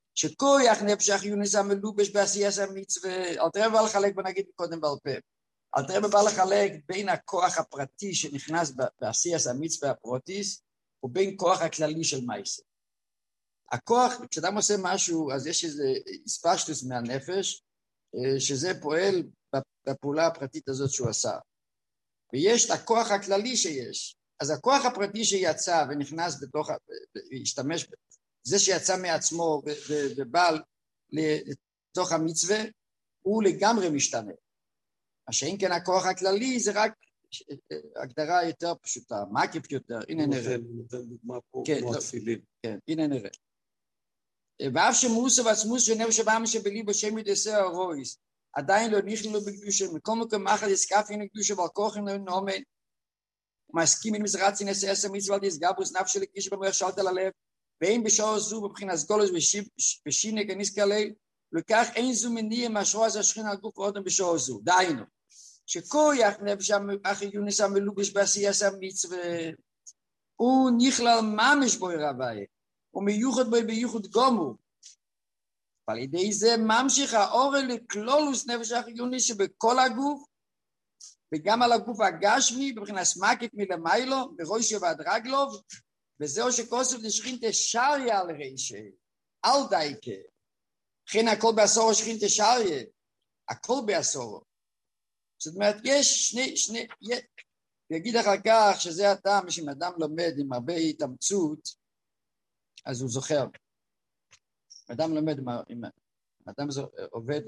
שכוח נפש החיונס המלובש בעשיית המצווה, אל תראה בא לחלק, בוא נגיד קודם בעל פה, אל תראה בא לחלק בין הכוח הפרטי שנכנס בעשיית המצווה הפרוטיס, ובין כוח הכללי של מייסה. הכוח, כשאדם עושה משהו, אז יש איזה הספשטוס מהנפש, שזה פועל בפעולה הפרטית הזאת שהוא עשה. ויש את הכוח הכללי שיש. אז הכוח הפרטי שיצא ונכנס בתוך, והשתמש, זה שיצא מעצמו ובא לתוך המצווה, הוא לגמרי משתנה. מה שאין כן הכוח הכללי זה רק הגדרה יותר פשוטה, מקיף יותר, הנה נראה. נותן דוגמה פה כמו התפילין. כן, הנה נראה. ואף שמוסו ועצמוס שנב שבאם שבליבו שם ידסה הרויס, עדיין לא נכללו בקדושה, מכל מקום אחד יסקפין לקדושה ועל כוחם לא נאמן, ומסכים עם מזרצי נעשה עשר מצווה על יסגבוס נפש של הקיש במוח שלט על הלב, ואין בשעה זו בבחינת סגולוס ושינה כניס כלי, ולכך אין זו מניע מהשרוע הזה השכין על גוף ואודם בשעה זו, דיינו, שכוח נפש החיונס המלובש בעשיית המצווה, הוא נכלל ממש בו רבי, ומיוחד בו ביוחד גמור, ועל ידי זה ממשיך האור לכלולוס נפש החיונס שבכל הגוף, וגם על הגוף הגשמי, בבחינת סמקת מלמיילו, מראש ועד רגלוב, וזהו שכוסף לשכינתה שריה על רישה, אל דייקה, לכן הכל בעשורו שכינתה שריה, הכל בעשורו. זאת אומרת, יש שני, שני, ויגיד אחר כך שזה הטעם, שאם אדם לומד עם הרבה התאמצות, אז הוא זוכר. אדם לומד, אם אדם עובד,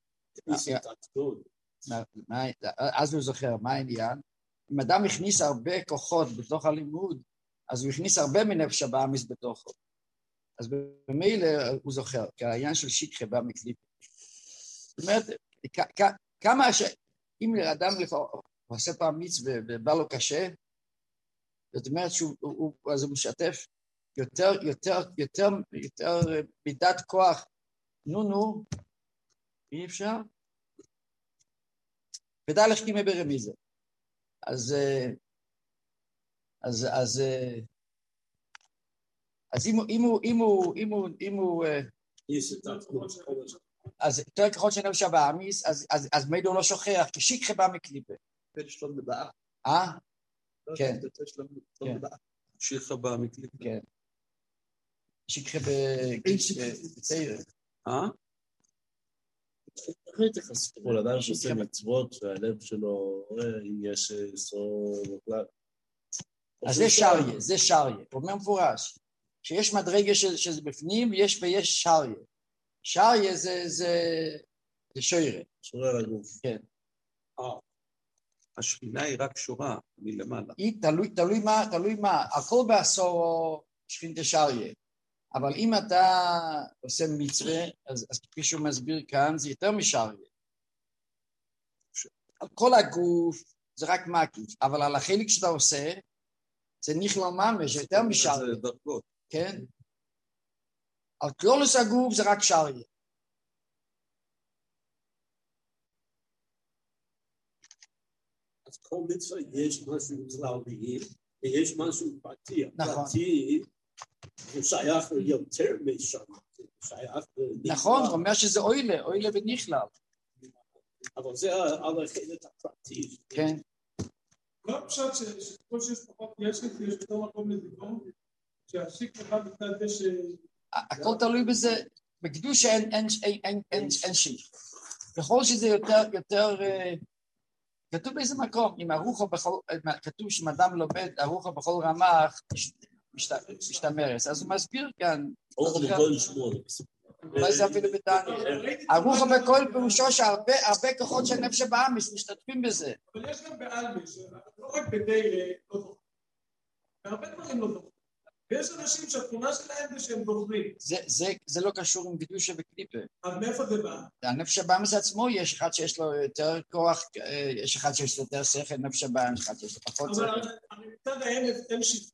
אז הוא זוכר, מה העניין? אם אדם הכניס הרבה כוחות בתוך הלימוד, אז הוא הכניס הרבה מנפש הבאמיס בתוכו. אז במילא הוא זוכר, כי העניין של שיקחה בא מקליפ. זאת אומרת, כמה ש... אם אדם עושה פעם מצווה ובא לו קשה, זאת אומרת שהוא, אז הוא משתף יותר, יותר, יותר, יותר מידת כוח. נו, נו, אי אפשר? ודאי לך כימי ברמיזה. אז, אז, אז, אז אם הוא, אם הוא, אם הוא, אם הוא, אם הוא, אז יותר ככל שנפש הבאמיס, אז, אז, אז מידו לא שוכח, כי שיקחה בא מקליפה. שלום בבאה. אה? כן. שיקחה בא מקליפה. כן. שיקחה בצעיר. אה? איך להתייחס כל אדם שעושה מצוות והלב שלו, אם יש סור בכלל? אז זה שריה, זה שריה. הוא אומר מפורש, שיש מדרגה שזה בפנים ויש ויש שריה. שריה זה, זה, זה שוירה. שורה על הגוף. כן. השכינה היא רק שורה מלמעלה. היא תלוי, תלוי מה, תלוי מה. הכל בעשור שכינתה שריה. אבל אם אתה עושה מצווה, אז, אז כפי שהוא מסביר כאן, זה יותר משריה. על כל הגוף זה רק מקיף, אבל על החלק שאתה עושה, זה נכלל ממש, זה יותר משריה. זה דרגות. כן? על כלולוס הגוף זה רק שריה. אז כל מצווה יש משהו כללי, ויש משהו פרטי. נכון. פרטי הוא שייך יותר משם. נכון, הוא אומר שזה אוילה, אוילה ונכלל. אבל זה על החלק הפרטי. כן. לא פשוט שכל שיש פחות יש לי, יש בתור מקום לזיכרון, שהשיק לך בצד זה ש... הכל תלוי בזה, בקדוש אין, אין, אין, אין, אין, אין שיק. בכל שזה יותר, יותר, כתוב באיזה מקום, אם הרוחו בכל, כתוב שאם אדם לומד, הרוחו בכל רמ"ח, משתמרס, אז הוא מסביר כאן. הרוחו בכל לשמור. אולי זה אפילו בתניא. הרוחו בכל פירושו שהרבה, הרבה כוחות של נפש הבאמיס משתתפים בזה. אבל יש גם בעלמי, לא רק בדי לא זוכר. הרבה דברים לא זוכר. ויש אנשים שהתכונה שלהם זה שהם זוכרים. זה לא קשור עם קדושה וקליפה. אז מאיפה זה בא? הנפש הבאמיס עצמו, יש אחד שיש לו יותר כוח, יש אחד שיש לו יותר שכל, נפש הבאמיס, אחד שיש לו פחות שכל. אבל מצד האמת אין שיט.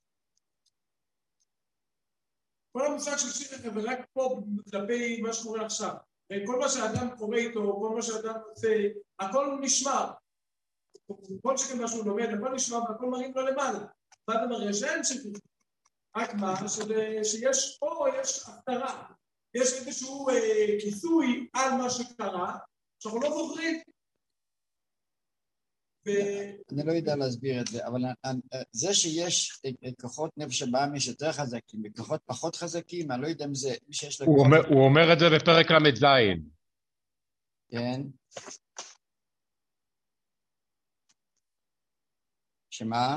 כל המושג של שיט, אבל רק פה כלפי מה שקורה עכשיו. כל מה שאדם קורא איתו, כל מה שאדם עושה, הכל נשמע. כל שכן מה שהוא לומד, הכל נשמע, והכל מראים לו למעלה. ואתה מראה שאין שיט. רק מה, שיש פה, יש הפתרה. יש איזשהו אה, כיסוי על מה שקרה, שאנחנו לא זוכרים. ו... אני לא יודע להסביר את זה, אבל זה שיש כוחות נפש הבאמיש יותר חזקים וכוחות פחות חזקים, אני לא יודע אם זה מי שיש לו... הוא אומר, הוא אומר את זה בפרק למד זין. כן. שמה?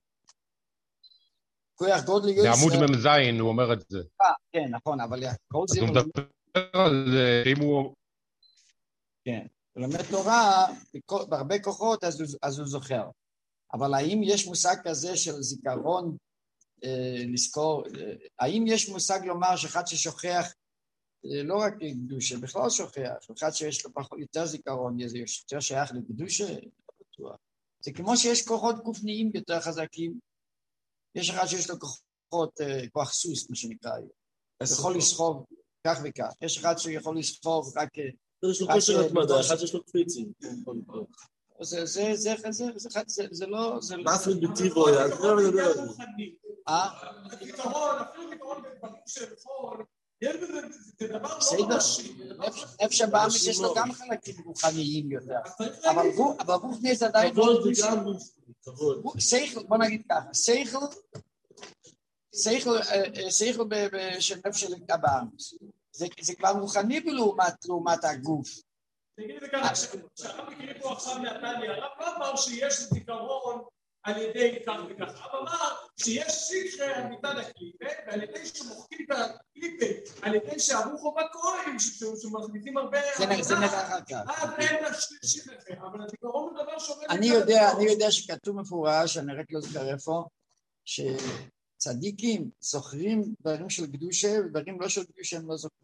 כוח גודל יוסר... בעמוד ממזין הוא אומר את זה. כן, נכון, אבל... אז הוא מדבר על זה, אם הוא... כן. הוא לומד תורה, בהרבה כוחות, אז הוא, אז הוא זוכר. אבל האם יש מושג כזה של זיכרון, אה, לזכור, אה, האם יש מושג לומר שאחד ששוכח, אה, לא רק לקדושה, בכלל שוכח, אחד שיש לו פחות, יותר זיכרון, זה יותר שייך לקדושה, לא בטוח. זה כמו שיש כוחות גופניים יותר חזקים, יש אחד שיש לו כוחות, אה, כוח סוס, מה שנקרא, הוא יכול לסחוב כך וכך, יש אחד שיכול לסחוב רק... יש לו כושר התמדה, אחד שיש לו קפיצים. זה, זה, זה, זה, זה, זה לא... מה אפילו בטיבו היה? זה לא מדבר על זה. אה? הזיכרון, אפילו זיכרון בדברים של חול, יש בזה, זה דבר לא ראשי. נפש הבאמיס יש לו גם חלקים רוחניים יותר. אבל גוף נס עדיין... כבוד זה גם שכל, בוא נגיד ככה, שכל, שכל של נפש של הבאמיס. זה כבר רוחני לעומת הגוף. תגיד את זה ככה, כשאנחנו מכירים פה עכשיו נתניה, הרב לא אמר שיש זיכרון על ידי כך וכך, הרב אמר שיש שיקרה על מצד הקליפה, ועל ידי שמוחקים את הקליפה, על ידי שהרוחו בקורים, שמכניסים הרבה... זה נראה אחר כך. אה, זה אין שיקרה, אבל הזיכרון הוא דבר שעובד... אני יודע, אני יודע שכתוב מפורש, אני רק לא זוכר איפה, שצדיקים זוכרים דברים של קדושה, ודברים לא של קדושה הם לא זוכרים.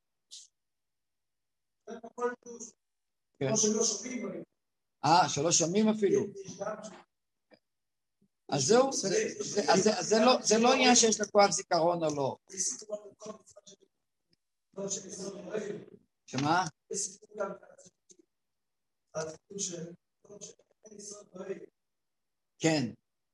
אה, שלא שומעים אפילו. אז זהו, זה לא עניין שיש לו כוח זיכרון או לא. שמה? כן.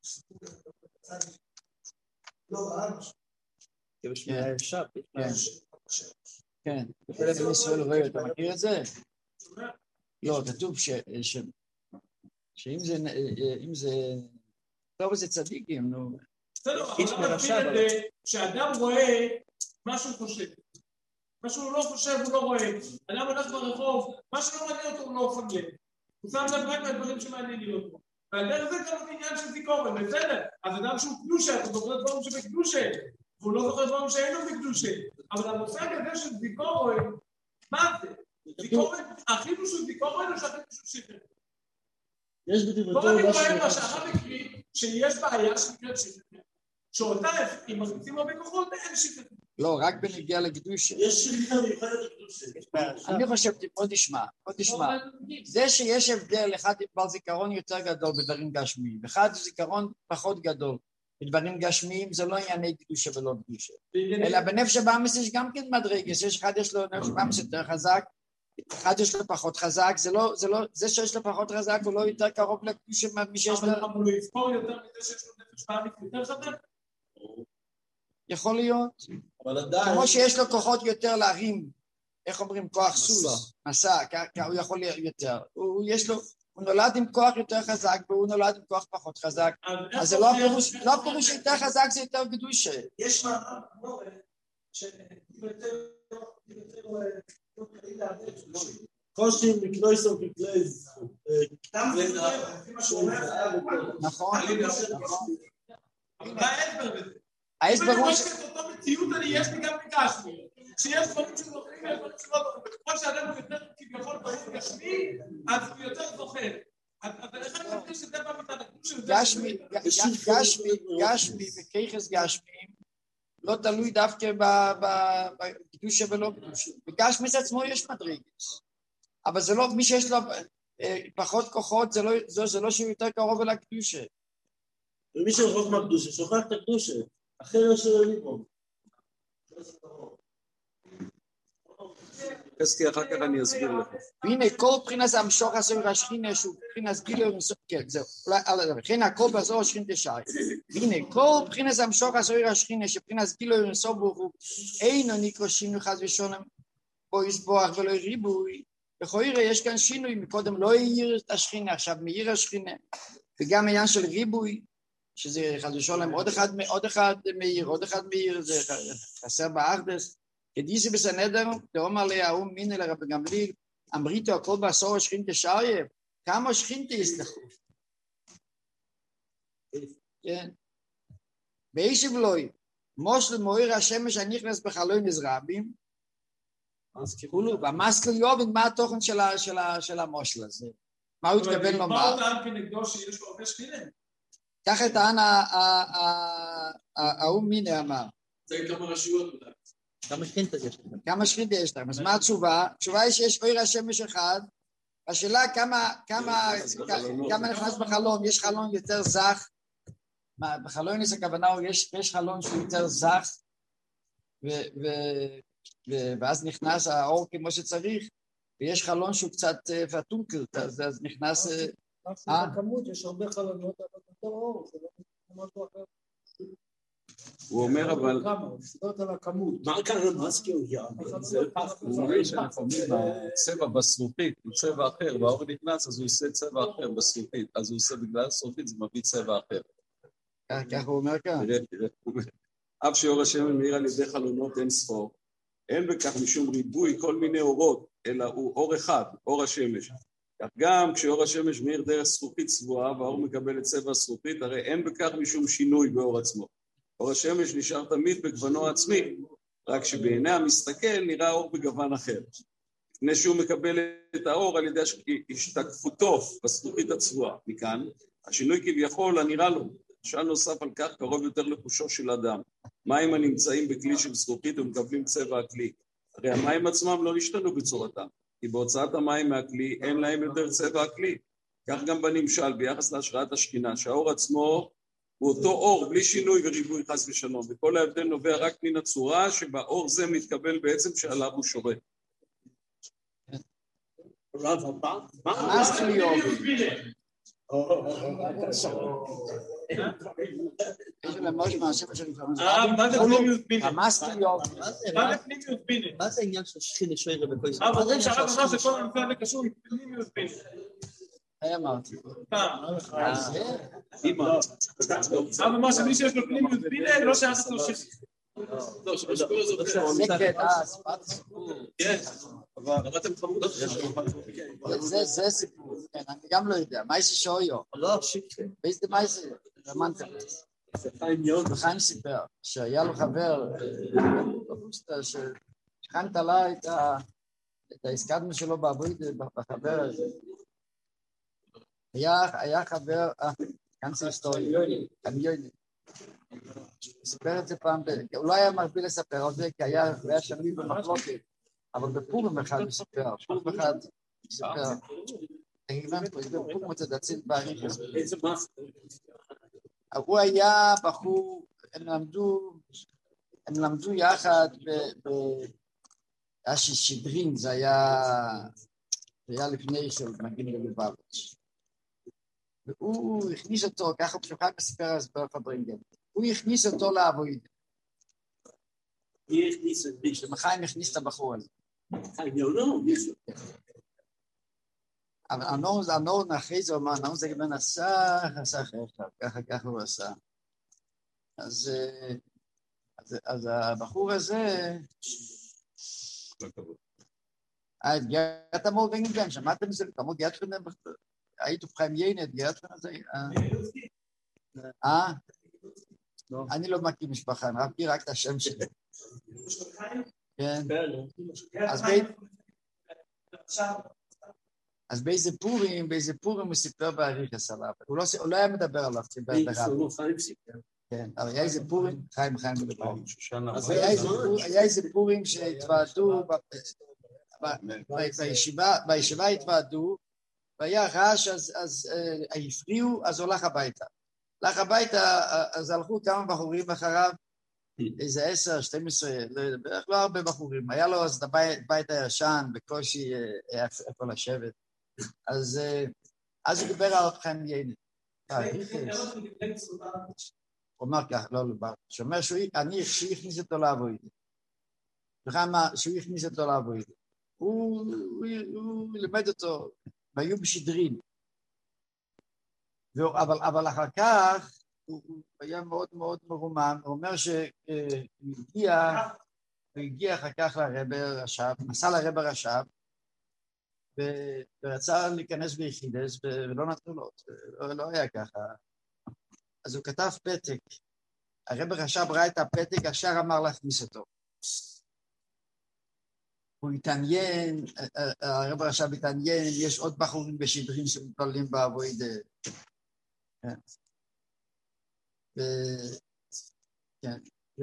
כן, כן. בן ישראל רואה, אתה מכיר את זה? לא, כתוב שאם זה, אם זה, טוב זה צדיקים, נו. בסדר, אבל לא מכיר את זה, שאדם רואה מה שהוא חושב. מה שהוא לא חושב הוא לא רואה. אדם הולך ברחוב, מה שלא מעניין אותו הוא לא חושב. הוא שם לב רק מהדברים שמעניינים אותו. ועל דרך זה גם עניין של זיכרון, בסדר. אז אדם שהוא קדושה, הוא זוכר דברים שבקדושה. והוא לא זוכר דברים שאינו בקדושה. אבל המושג הזה של זיכרון, מה זה? זיכרון, החידוש של זיכרון או שהחידוש של שכר? יש בדברי פה אני רואה מה שהרב הקריא, שיש בעיה שנקראת שכר. שאותה אם מכניסים הרבה כוחות, אין שכר. לא, רק בנגיע לקדושה. יש שכר מיוחדת לקדושה. אני חושב, בוא נשמע, בוא תשמע. זה שיש הבדל, אחד בעל זיכרון יותר גדול בדברים גשמיים, אחד זיכרון פחות גדול. בדברים גשמיים זה לא ענייני קדושה ולא קדושה. אלא בנפש הבאמיס יש גם כן מדרגס, יש אחד יש לו נפש הבאמיס יותר חזק, אחד יש לו פחות חזק, זה לא, זה לא, זה שיש לו פחות חזק הוא לא יותר קרוב לקדושה מי שיש לו... אבל הוא יזכור יותר מזה שיש לו נפש הבאמיס יותר חזק? יכול להיות. אבל עדיין... כמו שיש לו כוחות יותר להרים, איך אומרים, כוח סוס, מסע, הוא יכול יותר. הוא יש לו... הוא נולד עם כוח יותר חזק, והוא נולד עם כוח פחות חזק. אז זה לא הפירוש, לא הפירוש יותר חזק, זה יותר קדושה. יש מאמר כמו שיותר קושים מקלויסו כקלייז. נכון. אבל מה ההסבר בזה? ההסבר הוא... אם אני חושב את אותו מציאות, אני יש לי גם בגשמי. שיש דברים שזוכרים ויש דברים שלא זוכרים. וככל שאדם הוא יותר כביכול ברור גשמי, אז הוא יותר זוכר. אבל איך אני חושב שזה בא מצד הקדוש של זה? גשמי, גשמי, גשמי וכיחס גשמיים לא תלוי דווקא בקדושה ולא קדושה. בגשמי עצמו יש מדרגס. אבל זה לא, מי שיש לו פחות כוחות, זה לא שהוא יותר קרוב אל הקדושה. ומי שרחוק מהקדושה, שוכח את הקדושה. אחר שלא ליבו. חזקי, אחר כך אני אסביר לך. והנה כל מבחינת המשוך הסויר השכינה שהוא מבחינת גילוי, כן, זהו, וכן הכל בעזור השכין תשאי. והנה כל מבחינת המשוך הסויר השכינה שבחינת גילוי ונסוב הוא אינו נקרא שינוי חס ושולם בו יסבוח ולא ריבוי. בכל יראה יש כאן שינוי, מקודם לא העיר את השכינה, עכשיו מעיר השכינה, וגם עניין של ריבוי, שזה חס ושולם עוד אחד, עוד אחד מעיר, עוד אחד מעיר, זה חסר באחדס. כדיסי בסנדר, תאמר להוא מיני לרבי גמליאל, אמריתו הכל בעשור השכינתה שריה, כמה שכינתה יסלחו? כן. ואישב לוי, מושל מויר השמש הנכנס בחלון נזרבים, והמסקל יובן, מה התוכן של המושל הזה? מה הוא התכוון לומר? מה הוא טען כנגדו שיש לו הרבה שכינים? ככה טען ההוא מיני אמר. זה כמה רשויות אולי. כמה שכינתה יש לכם? כמה שכינתה יש לכם? אז מה התשובה? התשובה היא שיש אור השמש אחד, השאלה כמה, כמה, כמה נכנס בחלון, יש חלון יותר זך, בחלון יש הכוונה, יש, יש חלון שהוא יותר זך, ו, ו, ו, ואז נכנס האור כמו שצריך, ויש חלון שהוא קצת פתונקל, אז, אז נכנס... בכמות יש הרבה חלונות, אבל יותר אור, זה לא משהו אחר. הוא אומר אבל... מה כאן המסקי הוא יעמד? הוא אומר שלפעמים הצבע בסרופית הוא צבע אחר, והאור נכנס אז הוא עושה צבע אחר בסרופית, אז הוא עושה בגלל הסרופית זה מביא צבע אחר. ככה הוא אומר כאן. תראה, תראה. אף שאור השמן מאיר על ידי חלונות אין ספור, אין בכך משום ריבוי כל מיני אורות, אלא הוא אור אחד, אור השמש. כך גם כשאור השמש מאיר דרך זכוכית צבועה והאור מקבל את צבע הזכוכית, הרי אין בכך משום שינוי באור עצמו. אור השמש נשאר תמיד בגוונו העצמי, רק שבעיני המסתכל נראה האור בגוון אחר. לפני שהוא מקבל את האור על ידי השתקפותו בזכוכית הצבועה. מכאן, השינוי כביכול הנראה לו. שאל נוסף על כך קרוב יותר לחושו של אדם. מים הנמצאים בכלי של זכוכית ומקבלים צבע הכלי. הרי המים עצמם לא נשתנו בצורתם, כי בהוצאת המים מהכלי אין להם יותר צבע הכלי. כך גם בנמשל ביחס להשראת השכינה, שהאור עצמו הוא אותו אור בלי שינוי וריבוי חס ושלום, וכל ההבדל נובע רק מן הצורה שבה אור זה מתקבל בעצם שעליו הוא שורה. רב הבא? מה זה להיות? מה זה העניין של שכינה שוירה בכל ישראל? אבל אומרים שהרב אמר שכל הנושא הזה קשור עם פנימיות בינה. היי אמרתי. הרב אמר שמי שיש לו פנימיות בינה לא שייך לו שכינה. לא, שבשקול הזה זה כן, אה, ספרת סיפור. כן, אבל אתם חמוד זה סיפור, כן, אני גם לא יודע. מה יש שויו? לא, שיקה. באיזה מה זה? רמנתם. חיים סיפר שהיה לו חבר שכנת עלה את ההסקדמה שלו בעבוד בחבר הזה. היה חבר, כאן זה היסטורי, קניוני. סיפר את זה פעם, הוא לא היה מרבה לספר על זה, כי היה שנוי במחלוקת, אבל בפורים אחד הוא סיפר, פורים אחד הוא סיפר. בפורים זה דציל בעריך הזה. הוא היה בחור, הם למדו, הם למדו יחד באשי שדרין, זה היה, זה היה לפני של מגין ולובביץ'. והוא הכניס אותו, ככה הוא שוכח לספר אז בפברינגל, הוא הכניס אותו לעבוד. מי הכניס את מי? שמחיים הכניס את הבחור הזה. חיים יאונו? אבל הנורן אחרי זה אומר, הנורן זה גבין עשה, עשה אחרי עכשיו, ככה ככה הוא עשה. אז אז הבחור הזה, את המור גנגן, שמעתם זה, תמור גייטפן, היית ובחיים יינת, גייטפן הזה, אה? אני לא מכיר משפחה, אני מכיר רק את השם שלי. כן. אז בית... אז באיזה פורים, באיזה פורים הוא סיפר בעריך הסלאב. הוא לא היה מדבר עליו, סיפר ברב. כן, אבל היה איזה פורים, חיים חיים מדבר. אז היה איזה פורים שהתוועדו, בישיבה התוועדו, והיה רעש, אז הפריעו, אז הולך הביתה. הלך הביתה, אז הלכו כמה בחורים אחריו, איזה עשר, שתים עשרה, בערך לא הרבה בחורים. היה לו אז את הבית הישן, בקושי היה איפה לשבת. אז אז הוא דיבר על חיים יינה. הוא אמר כך, לא, לא, שאומר שהוא הכניס אותו לעבודה. שהוא הכניס אותו לעבודה. הוא לימד אותו, והיו בשדרים. אבל אחר כך, הוא היה מאוד מאוד מרומם, הוא אומר שהוא הגיע אחר כך לרב רש"ב, נסע לרב רש"ב, ורצה להיכנס ביחידס, ולא נתנו לו, לא היה ככה. אז הוא כתב פתק, הרב רש"ב ראה את הפתק, השאר אמר להכניס אותו. הוא התעניין, הרב רש"ב התעניין, יש עוד בחורים בשדרים שמתפללים בעבודה. כן. כן,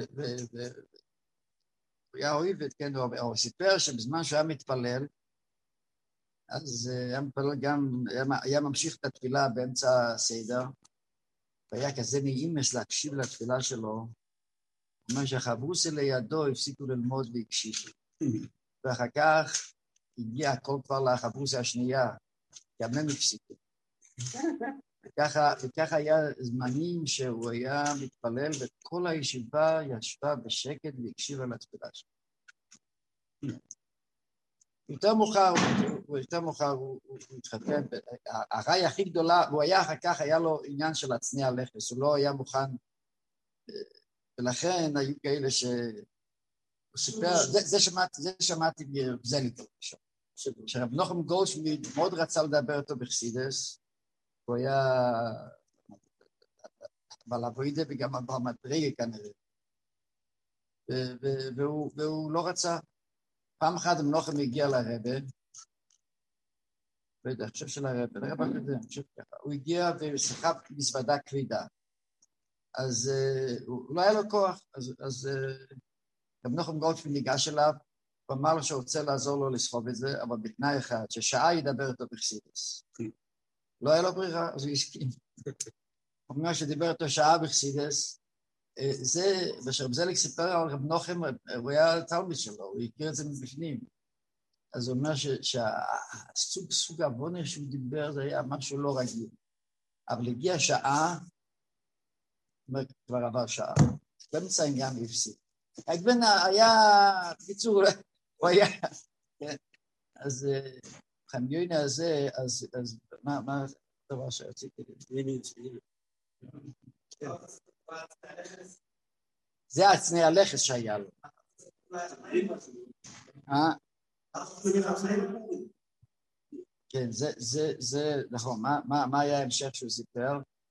הוא היה אוהב את, כן, הוא סיפר שבזמן שהוא היה מתפלל, אז היה מתפלל גם, היה ממשיך את התפילה באמצע הסדר, והיה כזה נעימס להקשיב לתפילה שלו, הוא אומר שהחברוסה לידו הפסיקו ללמוד והקשיבו, ואחר כך הגיע הכל כבר לחברוסה השנייה, גם הם הפסיקו. וככה, וככה היה זמנים שהוא היה מתפלל, וכל הישיבה ישבה בשקט והקשיבה לתפילה שלו. יותר מאוחר, הוא יותר מאוחר, הוא התחתן, הרעי הכי גדולה, הוא היה אחר כך, היה לו עניין של הצניע לכס, הוא לא היה מוכן, ולכן היו כאלה ש... הוא סיפר, זה שמעתי, זה שמעתי מזליקל, שרב נוחם גולדשמיד מאוד רצה לדבר אותו בחסידס, הוא היה בלבוידה וגם במדרגה כנראה, והוא לא רצה. פעם אחת מנוחם הגיע לרבא, לא יודע, אני חושב של הרבא, לרבא הקודם, אני חושב ככה, הוא הגיע ושיחק מזוודה כבידה, אז הוא לא היה לו כוח, אז גם מנוחם גולדשמיד ניגש אליו, הוא אמר לו שהוא רוצה לעזור לו לסחוב את זה, אבל בתנאי אחד, ששעה ידבר אותו בחסידס. לא היה לו ברירה, אז הוא הסכים. הוא אומר שדיבר אותו שעה בחסידס, זה, ושרב זליג סיפר על רב נוחם, הוא היה תלמיד שלו, הוא הכיר את זה מבפנים. אז הוא אומר שהסוג, סוג הבונר שהוא דיבר, זה היה משהו לא רגיל. אבל הגיע שעה, כבר עבר שעה, באמצע העניין הפסיק. הגבן היה, בקיצור, הוא היה, כן, אז חמיוני הזה, אז, אז, מה, מה הדבר שרציתי? זה הצניע הלכס שהיה לו. אה? כן, זה, זה, זה, נכון, מה, מה, מה היה ההמשך שהוא סיפר?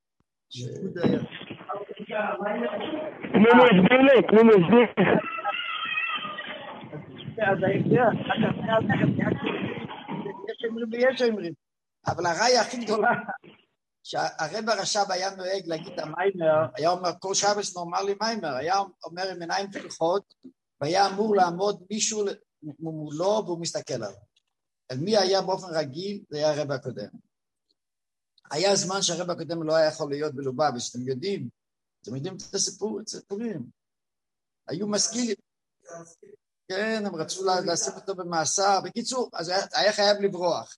תנו לי הסביר לי, תנו לי הסביר. יש אמרים ויש אמרים, אבל הראיה הכי גדולה, שהרב הרש"ב היה נוהג להגיד המיימר, היה אומר כל שבס נורמלי מיימר, היה אומר עם עיניים פקוחות, והיה אמור לעמוד מישהו מולו והוא מסתכל עליו. על מי היה באופן רגיל? זה היה הרב הקודם. היה זמן שהרב הקודם לא היה יכול להיות בלובביץ', אתם יודעים, אתם יודעים את הסיפור, את הסיפורים. היו משכילים. כן, הם רצו לשים אותו במאסר. בקיצור, אז היה חייב לברוח.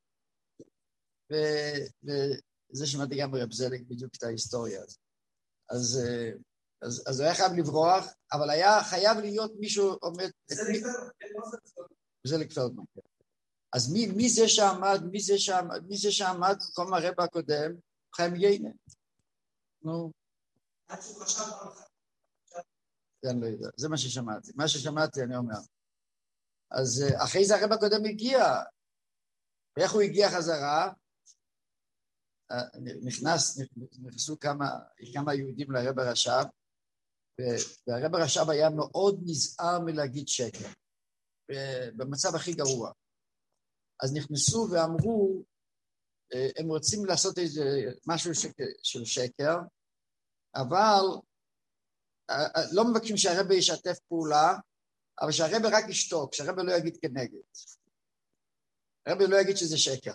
וזה שמעתי גם ברב זליג בדיוק את ההיסטוריה הזאת. אז, אז, אז הוא היה חייב לברוח, אבל היה חייב להיות מישהו עומד... זליג פלדמן. אז מי, מי זה שעמד, מי זה שעמד, מי זה שעמד, במקום הרב הקודם, חיים יינה. נו. עד שהוא חשב עליך. אני לא יודע, זה מה ששמעתי. מה ששמעתי, אני אומר. אז אחרי זה הרב הקודם הגיע. ואיך הוא הגיע חזרה? נכנס, נכנסו כמה, כמה יהודים לרב הרש"ב, והרב הרש"ב היה מאוד נזהר מלהגיד שקר. במצב הכי גרוע. אז נכנסו ואמרו, הם רוצים לעשות איזה משהו של שקר, אבל לא מבקשים שהרבא ישתף פעולה, אבל שהרבא רק ישתוק, שהרבא לא יגיד כנגד. הרבא לא יגיד שזה שקר.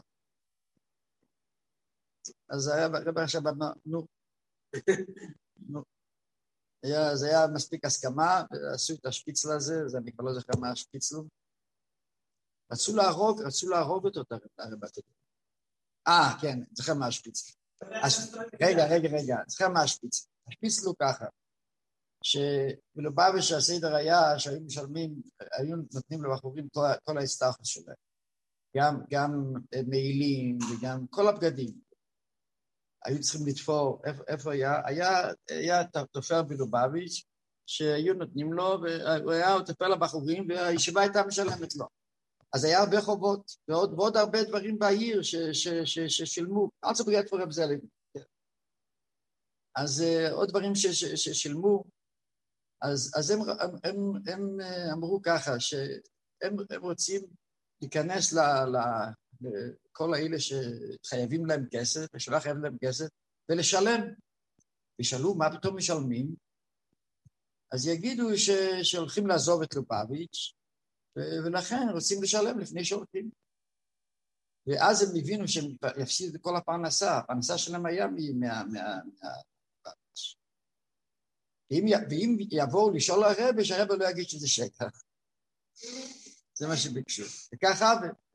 אז הרבא עכשיו אמר, נו, נו. היה, זה היה מספיק הסכמה, עשו את השפיצל הזה, אז אני כבר לא זוכר מה השפיצל. רצו להרוג, רצו להרוג אותו, הרב הקודם. אה, כן, זוכר מה השפיצל. רגע, רגע, רגע, זוכר מה השפיצל. השפיצל הוא ככה, שבלובביץ' הסדר היה שהיו משלמים, היו נותנים לבחורים כל, כל ההסתחוס שלהם. גם, גם מעילים וגם כל הבגדים. היו צריכים לתפור, איפה, איפה היה? היה, היה תופר בלובביץ' שהיו נותנים לו, והוא היה תופר לבחורים, והישיבה הייתה משלמת לו. אז היה הרבה חובות, ועוד, ועוד הרבה דברים בעיר ש, ש, ש, ששילמו, אל תספרי את רב זלג. אז עוד דברים ש, ש, ששילמו, אז, אז הם, הם, הם, הם אמרו ככה, שהם הם רוצים להיכנס ל, ל, לכל האלה שחייבים להם כסף, ושלא חייבים להם כסף, ולשלם. ושאלו, מה פתאום משלמים? אז יגידו ש, שהולכים לעזוב את לובביץ', ולכן רוצים לשלם לפני שהולכים. ואז הם הבינו שהם יפסידו את כל הפרנסה, הפרנסה שלהם היה מהלובביץ'. ואם יבואו לשאול הרבה, שהרבה לא יגיד שזה שקר. זה מה שביקשו. וככה,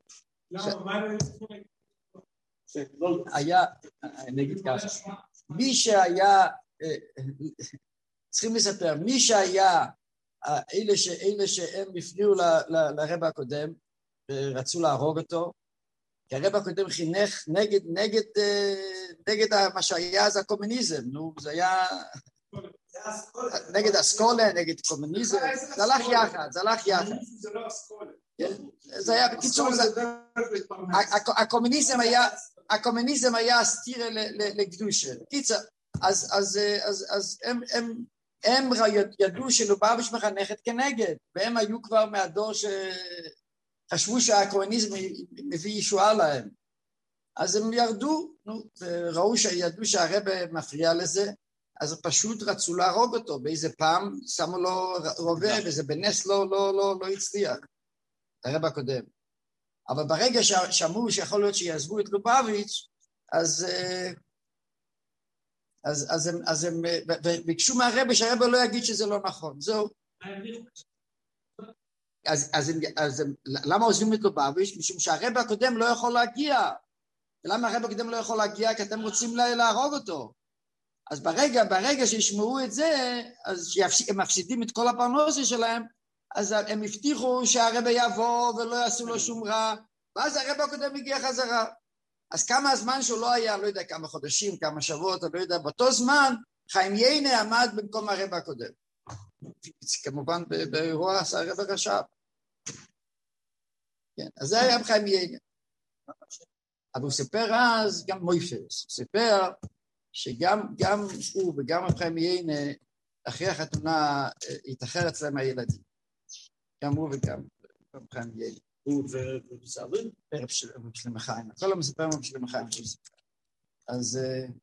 היה, נגיד ככה, מי שהיה, צריכים לספר, מי שהיה, אלה, ש, אלה שהם הפריעו לרבא הקודם, ורצו להרוג אותו, כי הרבא הקודם חינך נגד, נגד, נגד מה שהיה אז הקומוניזם, נו, זה היה נגד אסכולה, נגד קומוניזם, זה הלך יחד, זה הלך יחד. זה לא אסכולה. זה היה, בקיצור, הקומוניזם היה, הקומוניזם היה סתירה לקדושה. קיצר, אז הם, הם ידעו שלובביץ' מחנכת כנגד, והם היו כבר מהדור שחשבו שהקומוניזם מביא ישועה להם. אז הם ירדו, ראו שידעו שהרבא מפריע לזה, אז פשוט רצו להרוג אותו, באיזה פעם שמו לו רובה, וזה בנס לא, לא, לא, לא הצליח, הרבא הקודם. אבל ברגע שאמרו שיכול להיות שיעזבו את לובביץ', אז... אז, אז הם, אז הם, ביקשו מהרבא שהרבא לא יגיד שזה לא נכון, זהו. אז, אז, הם, אז הם, למה עוזבים את לובביץ'? משום שהרבא הקודם לא יכול להגיע. ולמה הרבא הקודם לא יכול להגיע? כי אתם רוצים להרוג אותו. אז ברגע, ברגע שישמעו את זה, אז הם מפסידים את כל הפרנסה שלהם, אז הם הבטיחו שהרבא יבוא ולא יעשו לו שום רע, ואז הרבא הקודם הגיע חזרה. אז כמה הזמן שהוא לא היה, לא יודע, כמה חודשים, כמה שבועות, לא יודע, באותו זמן, חיים יינה עמד במקום הרבא הקודם. כמובן, באירוע עשה הרבא רש"ב. כן, אז זה היה חיים יינה. אבל הוא סיפר אז, גם מויפס, הוא סיפר שגם גם הוא וגם חיים יינה, אחרי החתונה, התאחר אצלם הילדים. גם הוא וגם חיים יינה. הוא וסבים? ערב של מחיים, הכל המספר ערב של מחיים. אז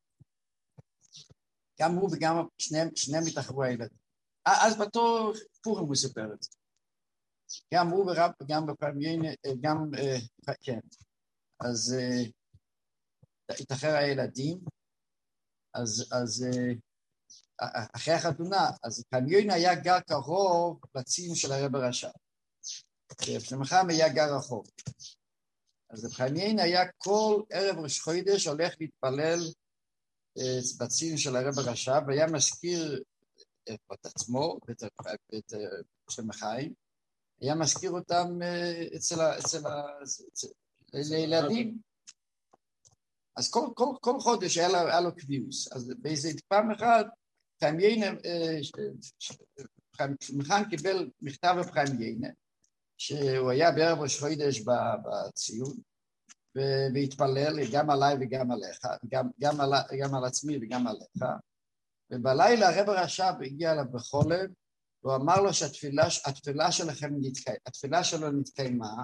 גם הוא וגם שניהם התאחרו הילדים. אז בתור פורים הוא סיפר את זה. גם הוא ורב וגם בפעם יינה, גם, כן. אז התאחר הילדים, אז אחרי החתונה, אז פעם יינה היה גר קרוב לצין של הרבא רש"ב. שמחם היה גר רחוק. אז חניין היה כל ערב ראש חודש הולך להתפלל בצין של הרבא רש"ב, והיה מזכיר את עצמו ואת שמחיים, היה מזכיר אותם אצל הילדים. אז כל, כל, כל חודש היה לו, היה לו קביעוס. אז באיזה פעם אחת, חניין, שמחיים קיבל מכתב בחניין, שהוא היה בערב ראש חודש בציון, והתפלל גם עליי וגם עליך, גם, גם, על, גם על עצמי וגם עליך, ובלילה הרבא רש"ב הגיע אליו בחולם, והוא אמר לו שהתפילה התפילה שלכם נתקיימה, התפילה שלו נתקיימה,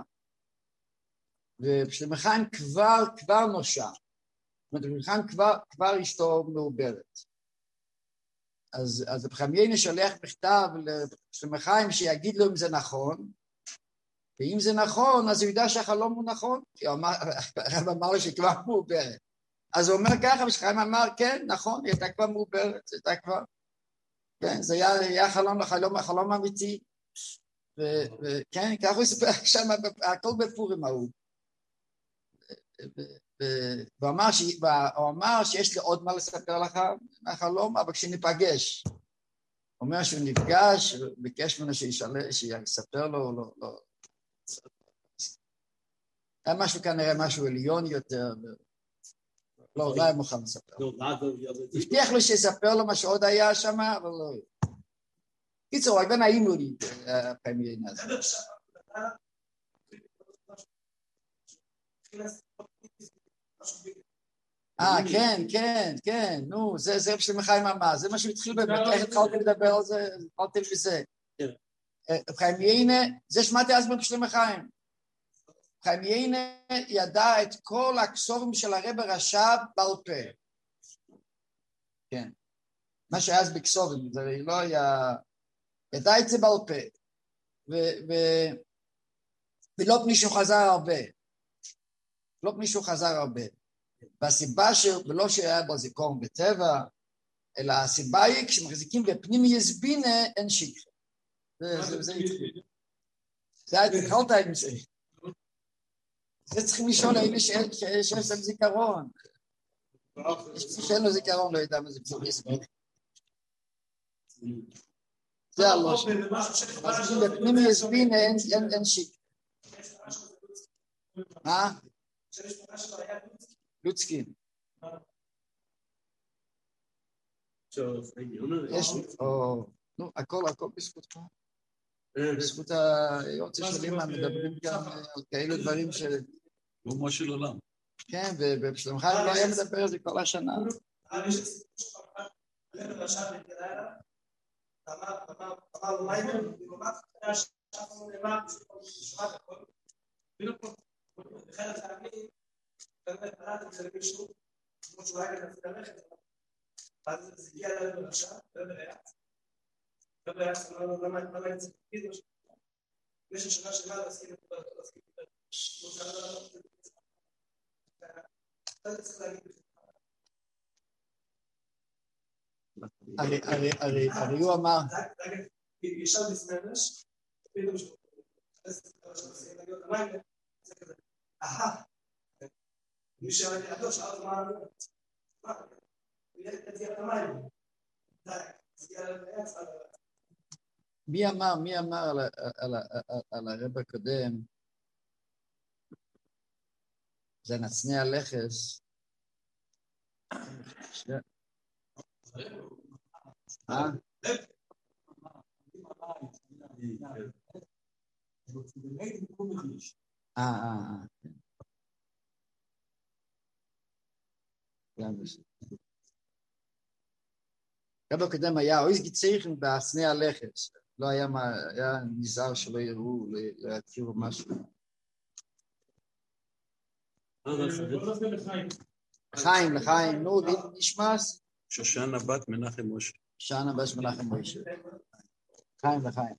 ושלמחיים כבר, כבר נושע, זאת אומרת, שלמחיים כבר, כבר אשתו מעוברת. אז, אז בחמיינה שולח מכתב לשלמחיים שיגיד לו אם זה נכון, ואם זה נכון, אז הוא ידע שהחלום הוא נכון, כי הרב אמר לו שכבר מעוברת. אז הוא אומר ככה, ושחיים אמר, כן, נכון, היא הייתה כבר מעוברת, היא הייתה כבר. כן, זה היה, היה חלום לחלום, החלום אמיתי, וכן, ככה הוא הספר שם, הכל בפורים ההוא. והוא אמר, ש... אמר שיש לי עוד מה לספר לך מהחלום, אבל כשניפגש. הוא אומר שהוא נפגש, ביקש ממנו שיספר לו, לא, לא. היה משהו כנראה, משהו עליון יותר, לא, לא היה מוכן לספר. הבטיח לו שיספר לו מה שעוד היה שם, אבל לא. קיצור, רק בין היינו לי, הפעמים הזה. אה, כן, כן, כן, נו, זה זה של מחיים אמר, זה מה שהוא התחיל באמת, איך התחלתי לדבר על זה, התחלתי בזה. חיים יינה, זה שמעתי אז בשל מחיים. חיים יינה ידע את כל הכסורים של הרב רש"ב בעל פה. כן. מה שהיה אז בכסורים, זה לא היה... ידע את זה בעל פה. ולא פני שהוא חזר הרבה. לא פני שהוא חזר הרבה. והסיבה שלא שהיה בו זיכרון בטבע, אלא הסיבה היא כשמחזיקים בפנים יסבינה אין שיקרה. זה זה התחיל. זה היה התחלת עם זה. זה צריכים לשאול האם שיש להם זיכרון. יש מי שאין לו זיכרון, לא יודע מה זה פנים יסבינה. זה הלא שם. מחזיקים בפנים יסבינה אין שיקרה. מה? לוצקין. יש, או, נו, הכל, הכל בזכותך. בזכות היוצא של אמא, מדברים גם על כאלו דברים ש... ברומו של עולם. כן, ובשלמך לא היה מדבר על זה כל השנה. באמת, קראתי את זה למישהו, כמו שהוא היה כתב את הלכת, אז זה הגיע אלינו עכשיו, ובריאץ. ובריאץ, למה אני צריך להגיד משהו? במשך שנה שלמה להסכים את זה, להסכים את זה. כמו שאתה לא רוצה להגיד. אתה צריך להגיד את זה. הרי, הרי, הרי, הרי הוא אמר... ישב בסמנש, פתאום שהוא... זה כזה, אהה. מי שראיתי עדו, שאלת מה אני אומרת. מה? הוא ילך את זה המים. די, זה יהיה לעץ על הרץ. מי אמר, מי אמר על הרב הקודם, זה נצנע לחס. אה? אה, אה, אה. רב הקודם היה אויז גיצייכן בהסנע לחץ, לא היה נזהר שלא יראו, לא יכירו משהו. לחיים, לחיים, נו, נשמס? שושנה בת מנחם משה. שושנה בת מנחם משה. לחיים, לחיים.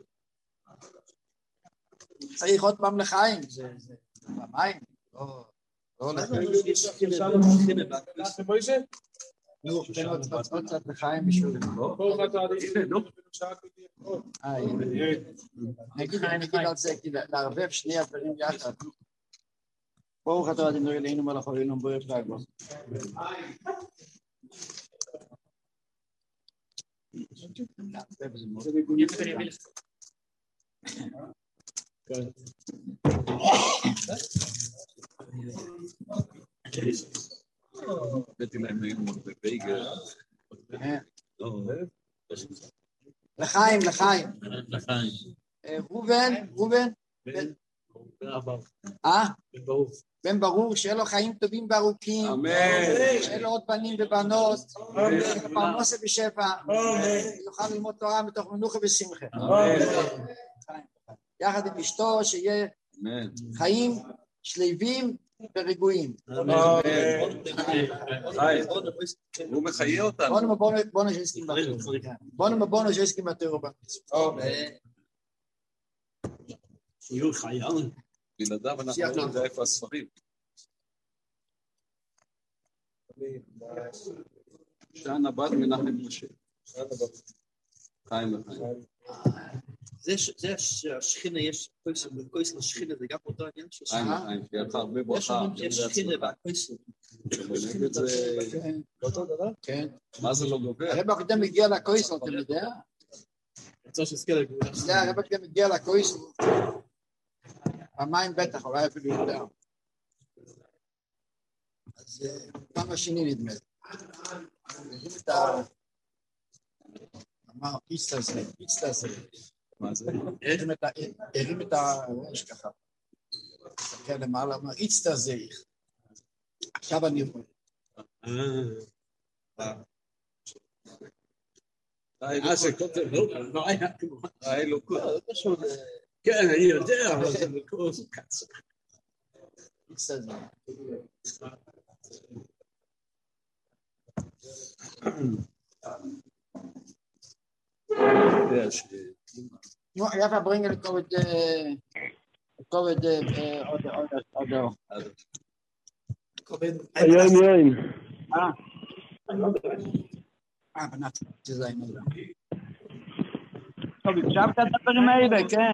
צריך עוד פעם לחיים, זה פעמיים, לא... לא הולך. נו, תן עוד קצת לחיים בשביל... נגיד על זה, לערבב שני הדברים יחד. ברוך אתה אדינו אלינו מלך העולם בורא פלג בו. הבאתי להם היום בבייגר. לחיים, לחיים. לחיים. רובן, רובן. אה? בן ברור, שיהיה לו חיים טובים וארוכים. אמן. שיהיה לו עוד בנים ובנות. פרנסה בשפע. יוכל ללמוד תורה מתוך מנוחה ושמחה. יחד עם אשתו, שיהיה חיים שלווים ורגועים. הוא מחיה אותנו. בואו נשסקים בתיאור. בואו נשסקים בתיאור. שיהיו חיים. בלעדיו אנחנו לא יודעים איפה הספרים. שושנה בת מנחם משה. חיים וחיים. זה שהשכינה יש, בכויס לשכינה זה גם אותו עניין של חיים שכינה. וחיים, שיהיה לך הרבה יש ברכה. אומרים שיש שכינה והכויס. נגד זה, אותו דבר? כן. מה זה לא גובר? הרב הקודם הגיע לקויסל, אתם יודע? רוצה שזכה לגאולה. זה הרב הקודם הגיע לקויסל. פעמיים בטח, אולי אפילו יותר. אז פעם השני נדמה. הרים את ה... אמר, פיצטה זה, פיצטה זה. מה זה? הרים את הראש ככה. תסתכל למעלה, אמר, איצטה זה. עכשיו אני רואה. אה, שכותב, לא היה כמו... האלוקות. כן, אני יודע, אבל זה בקורס קצר. איצטה זה. Nu, jag får bringa det covid covid oder oder Ayam yain. ah ah benat design oder. So, ich habe da drin mal weg,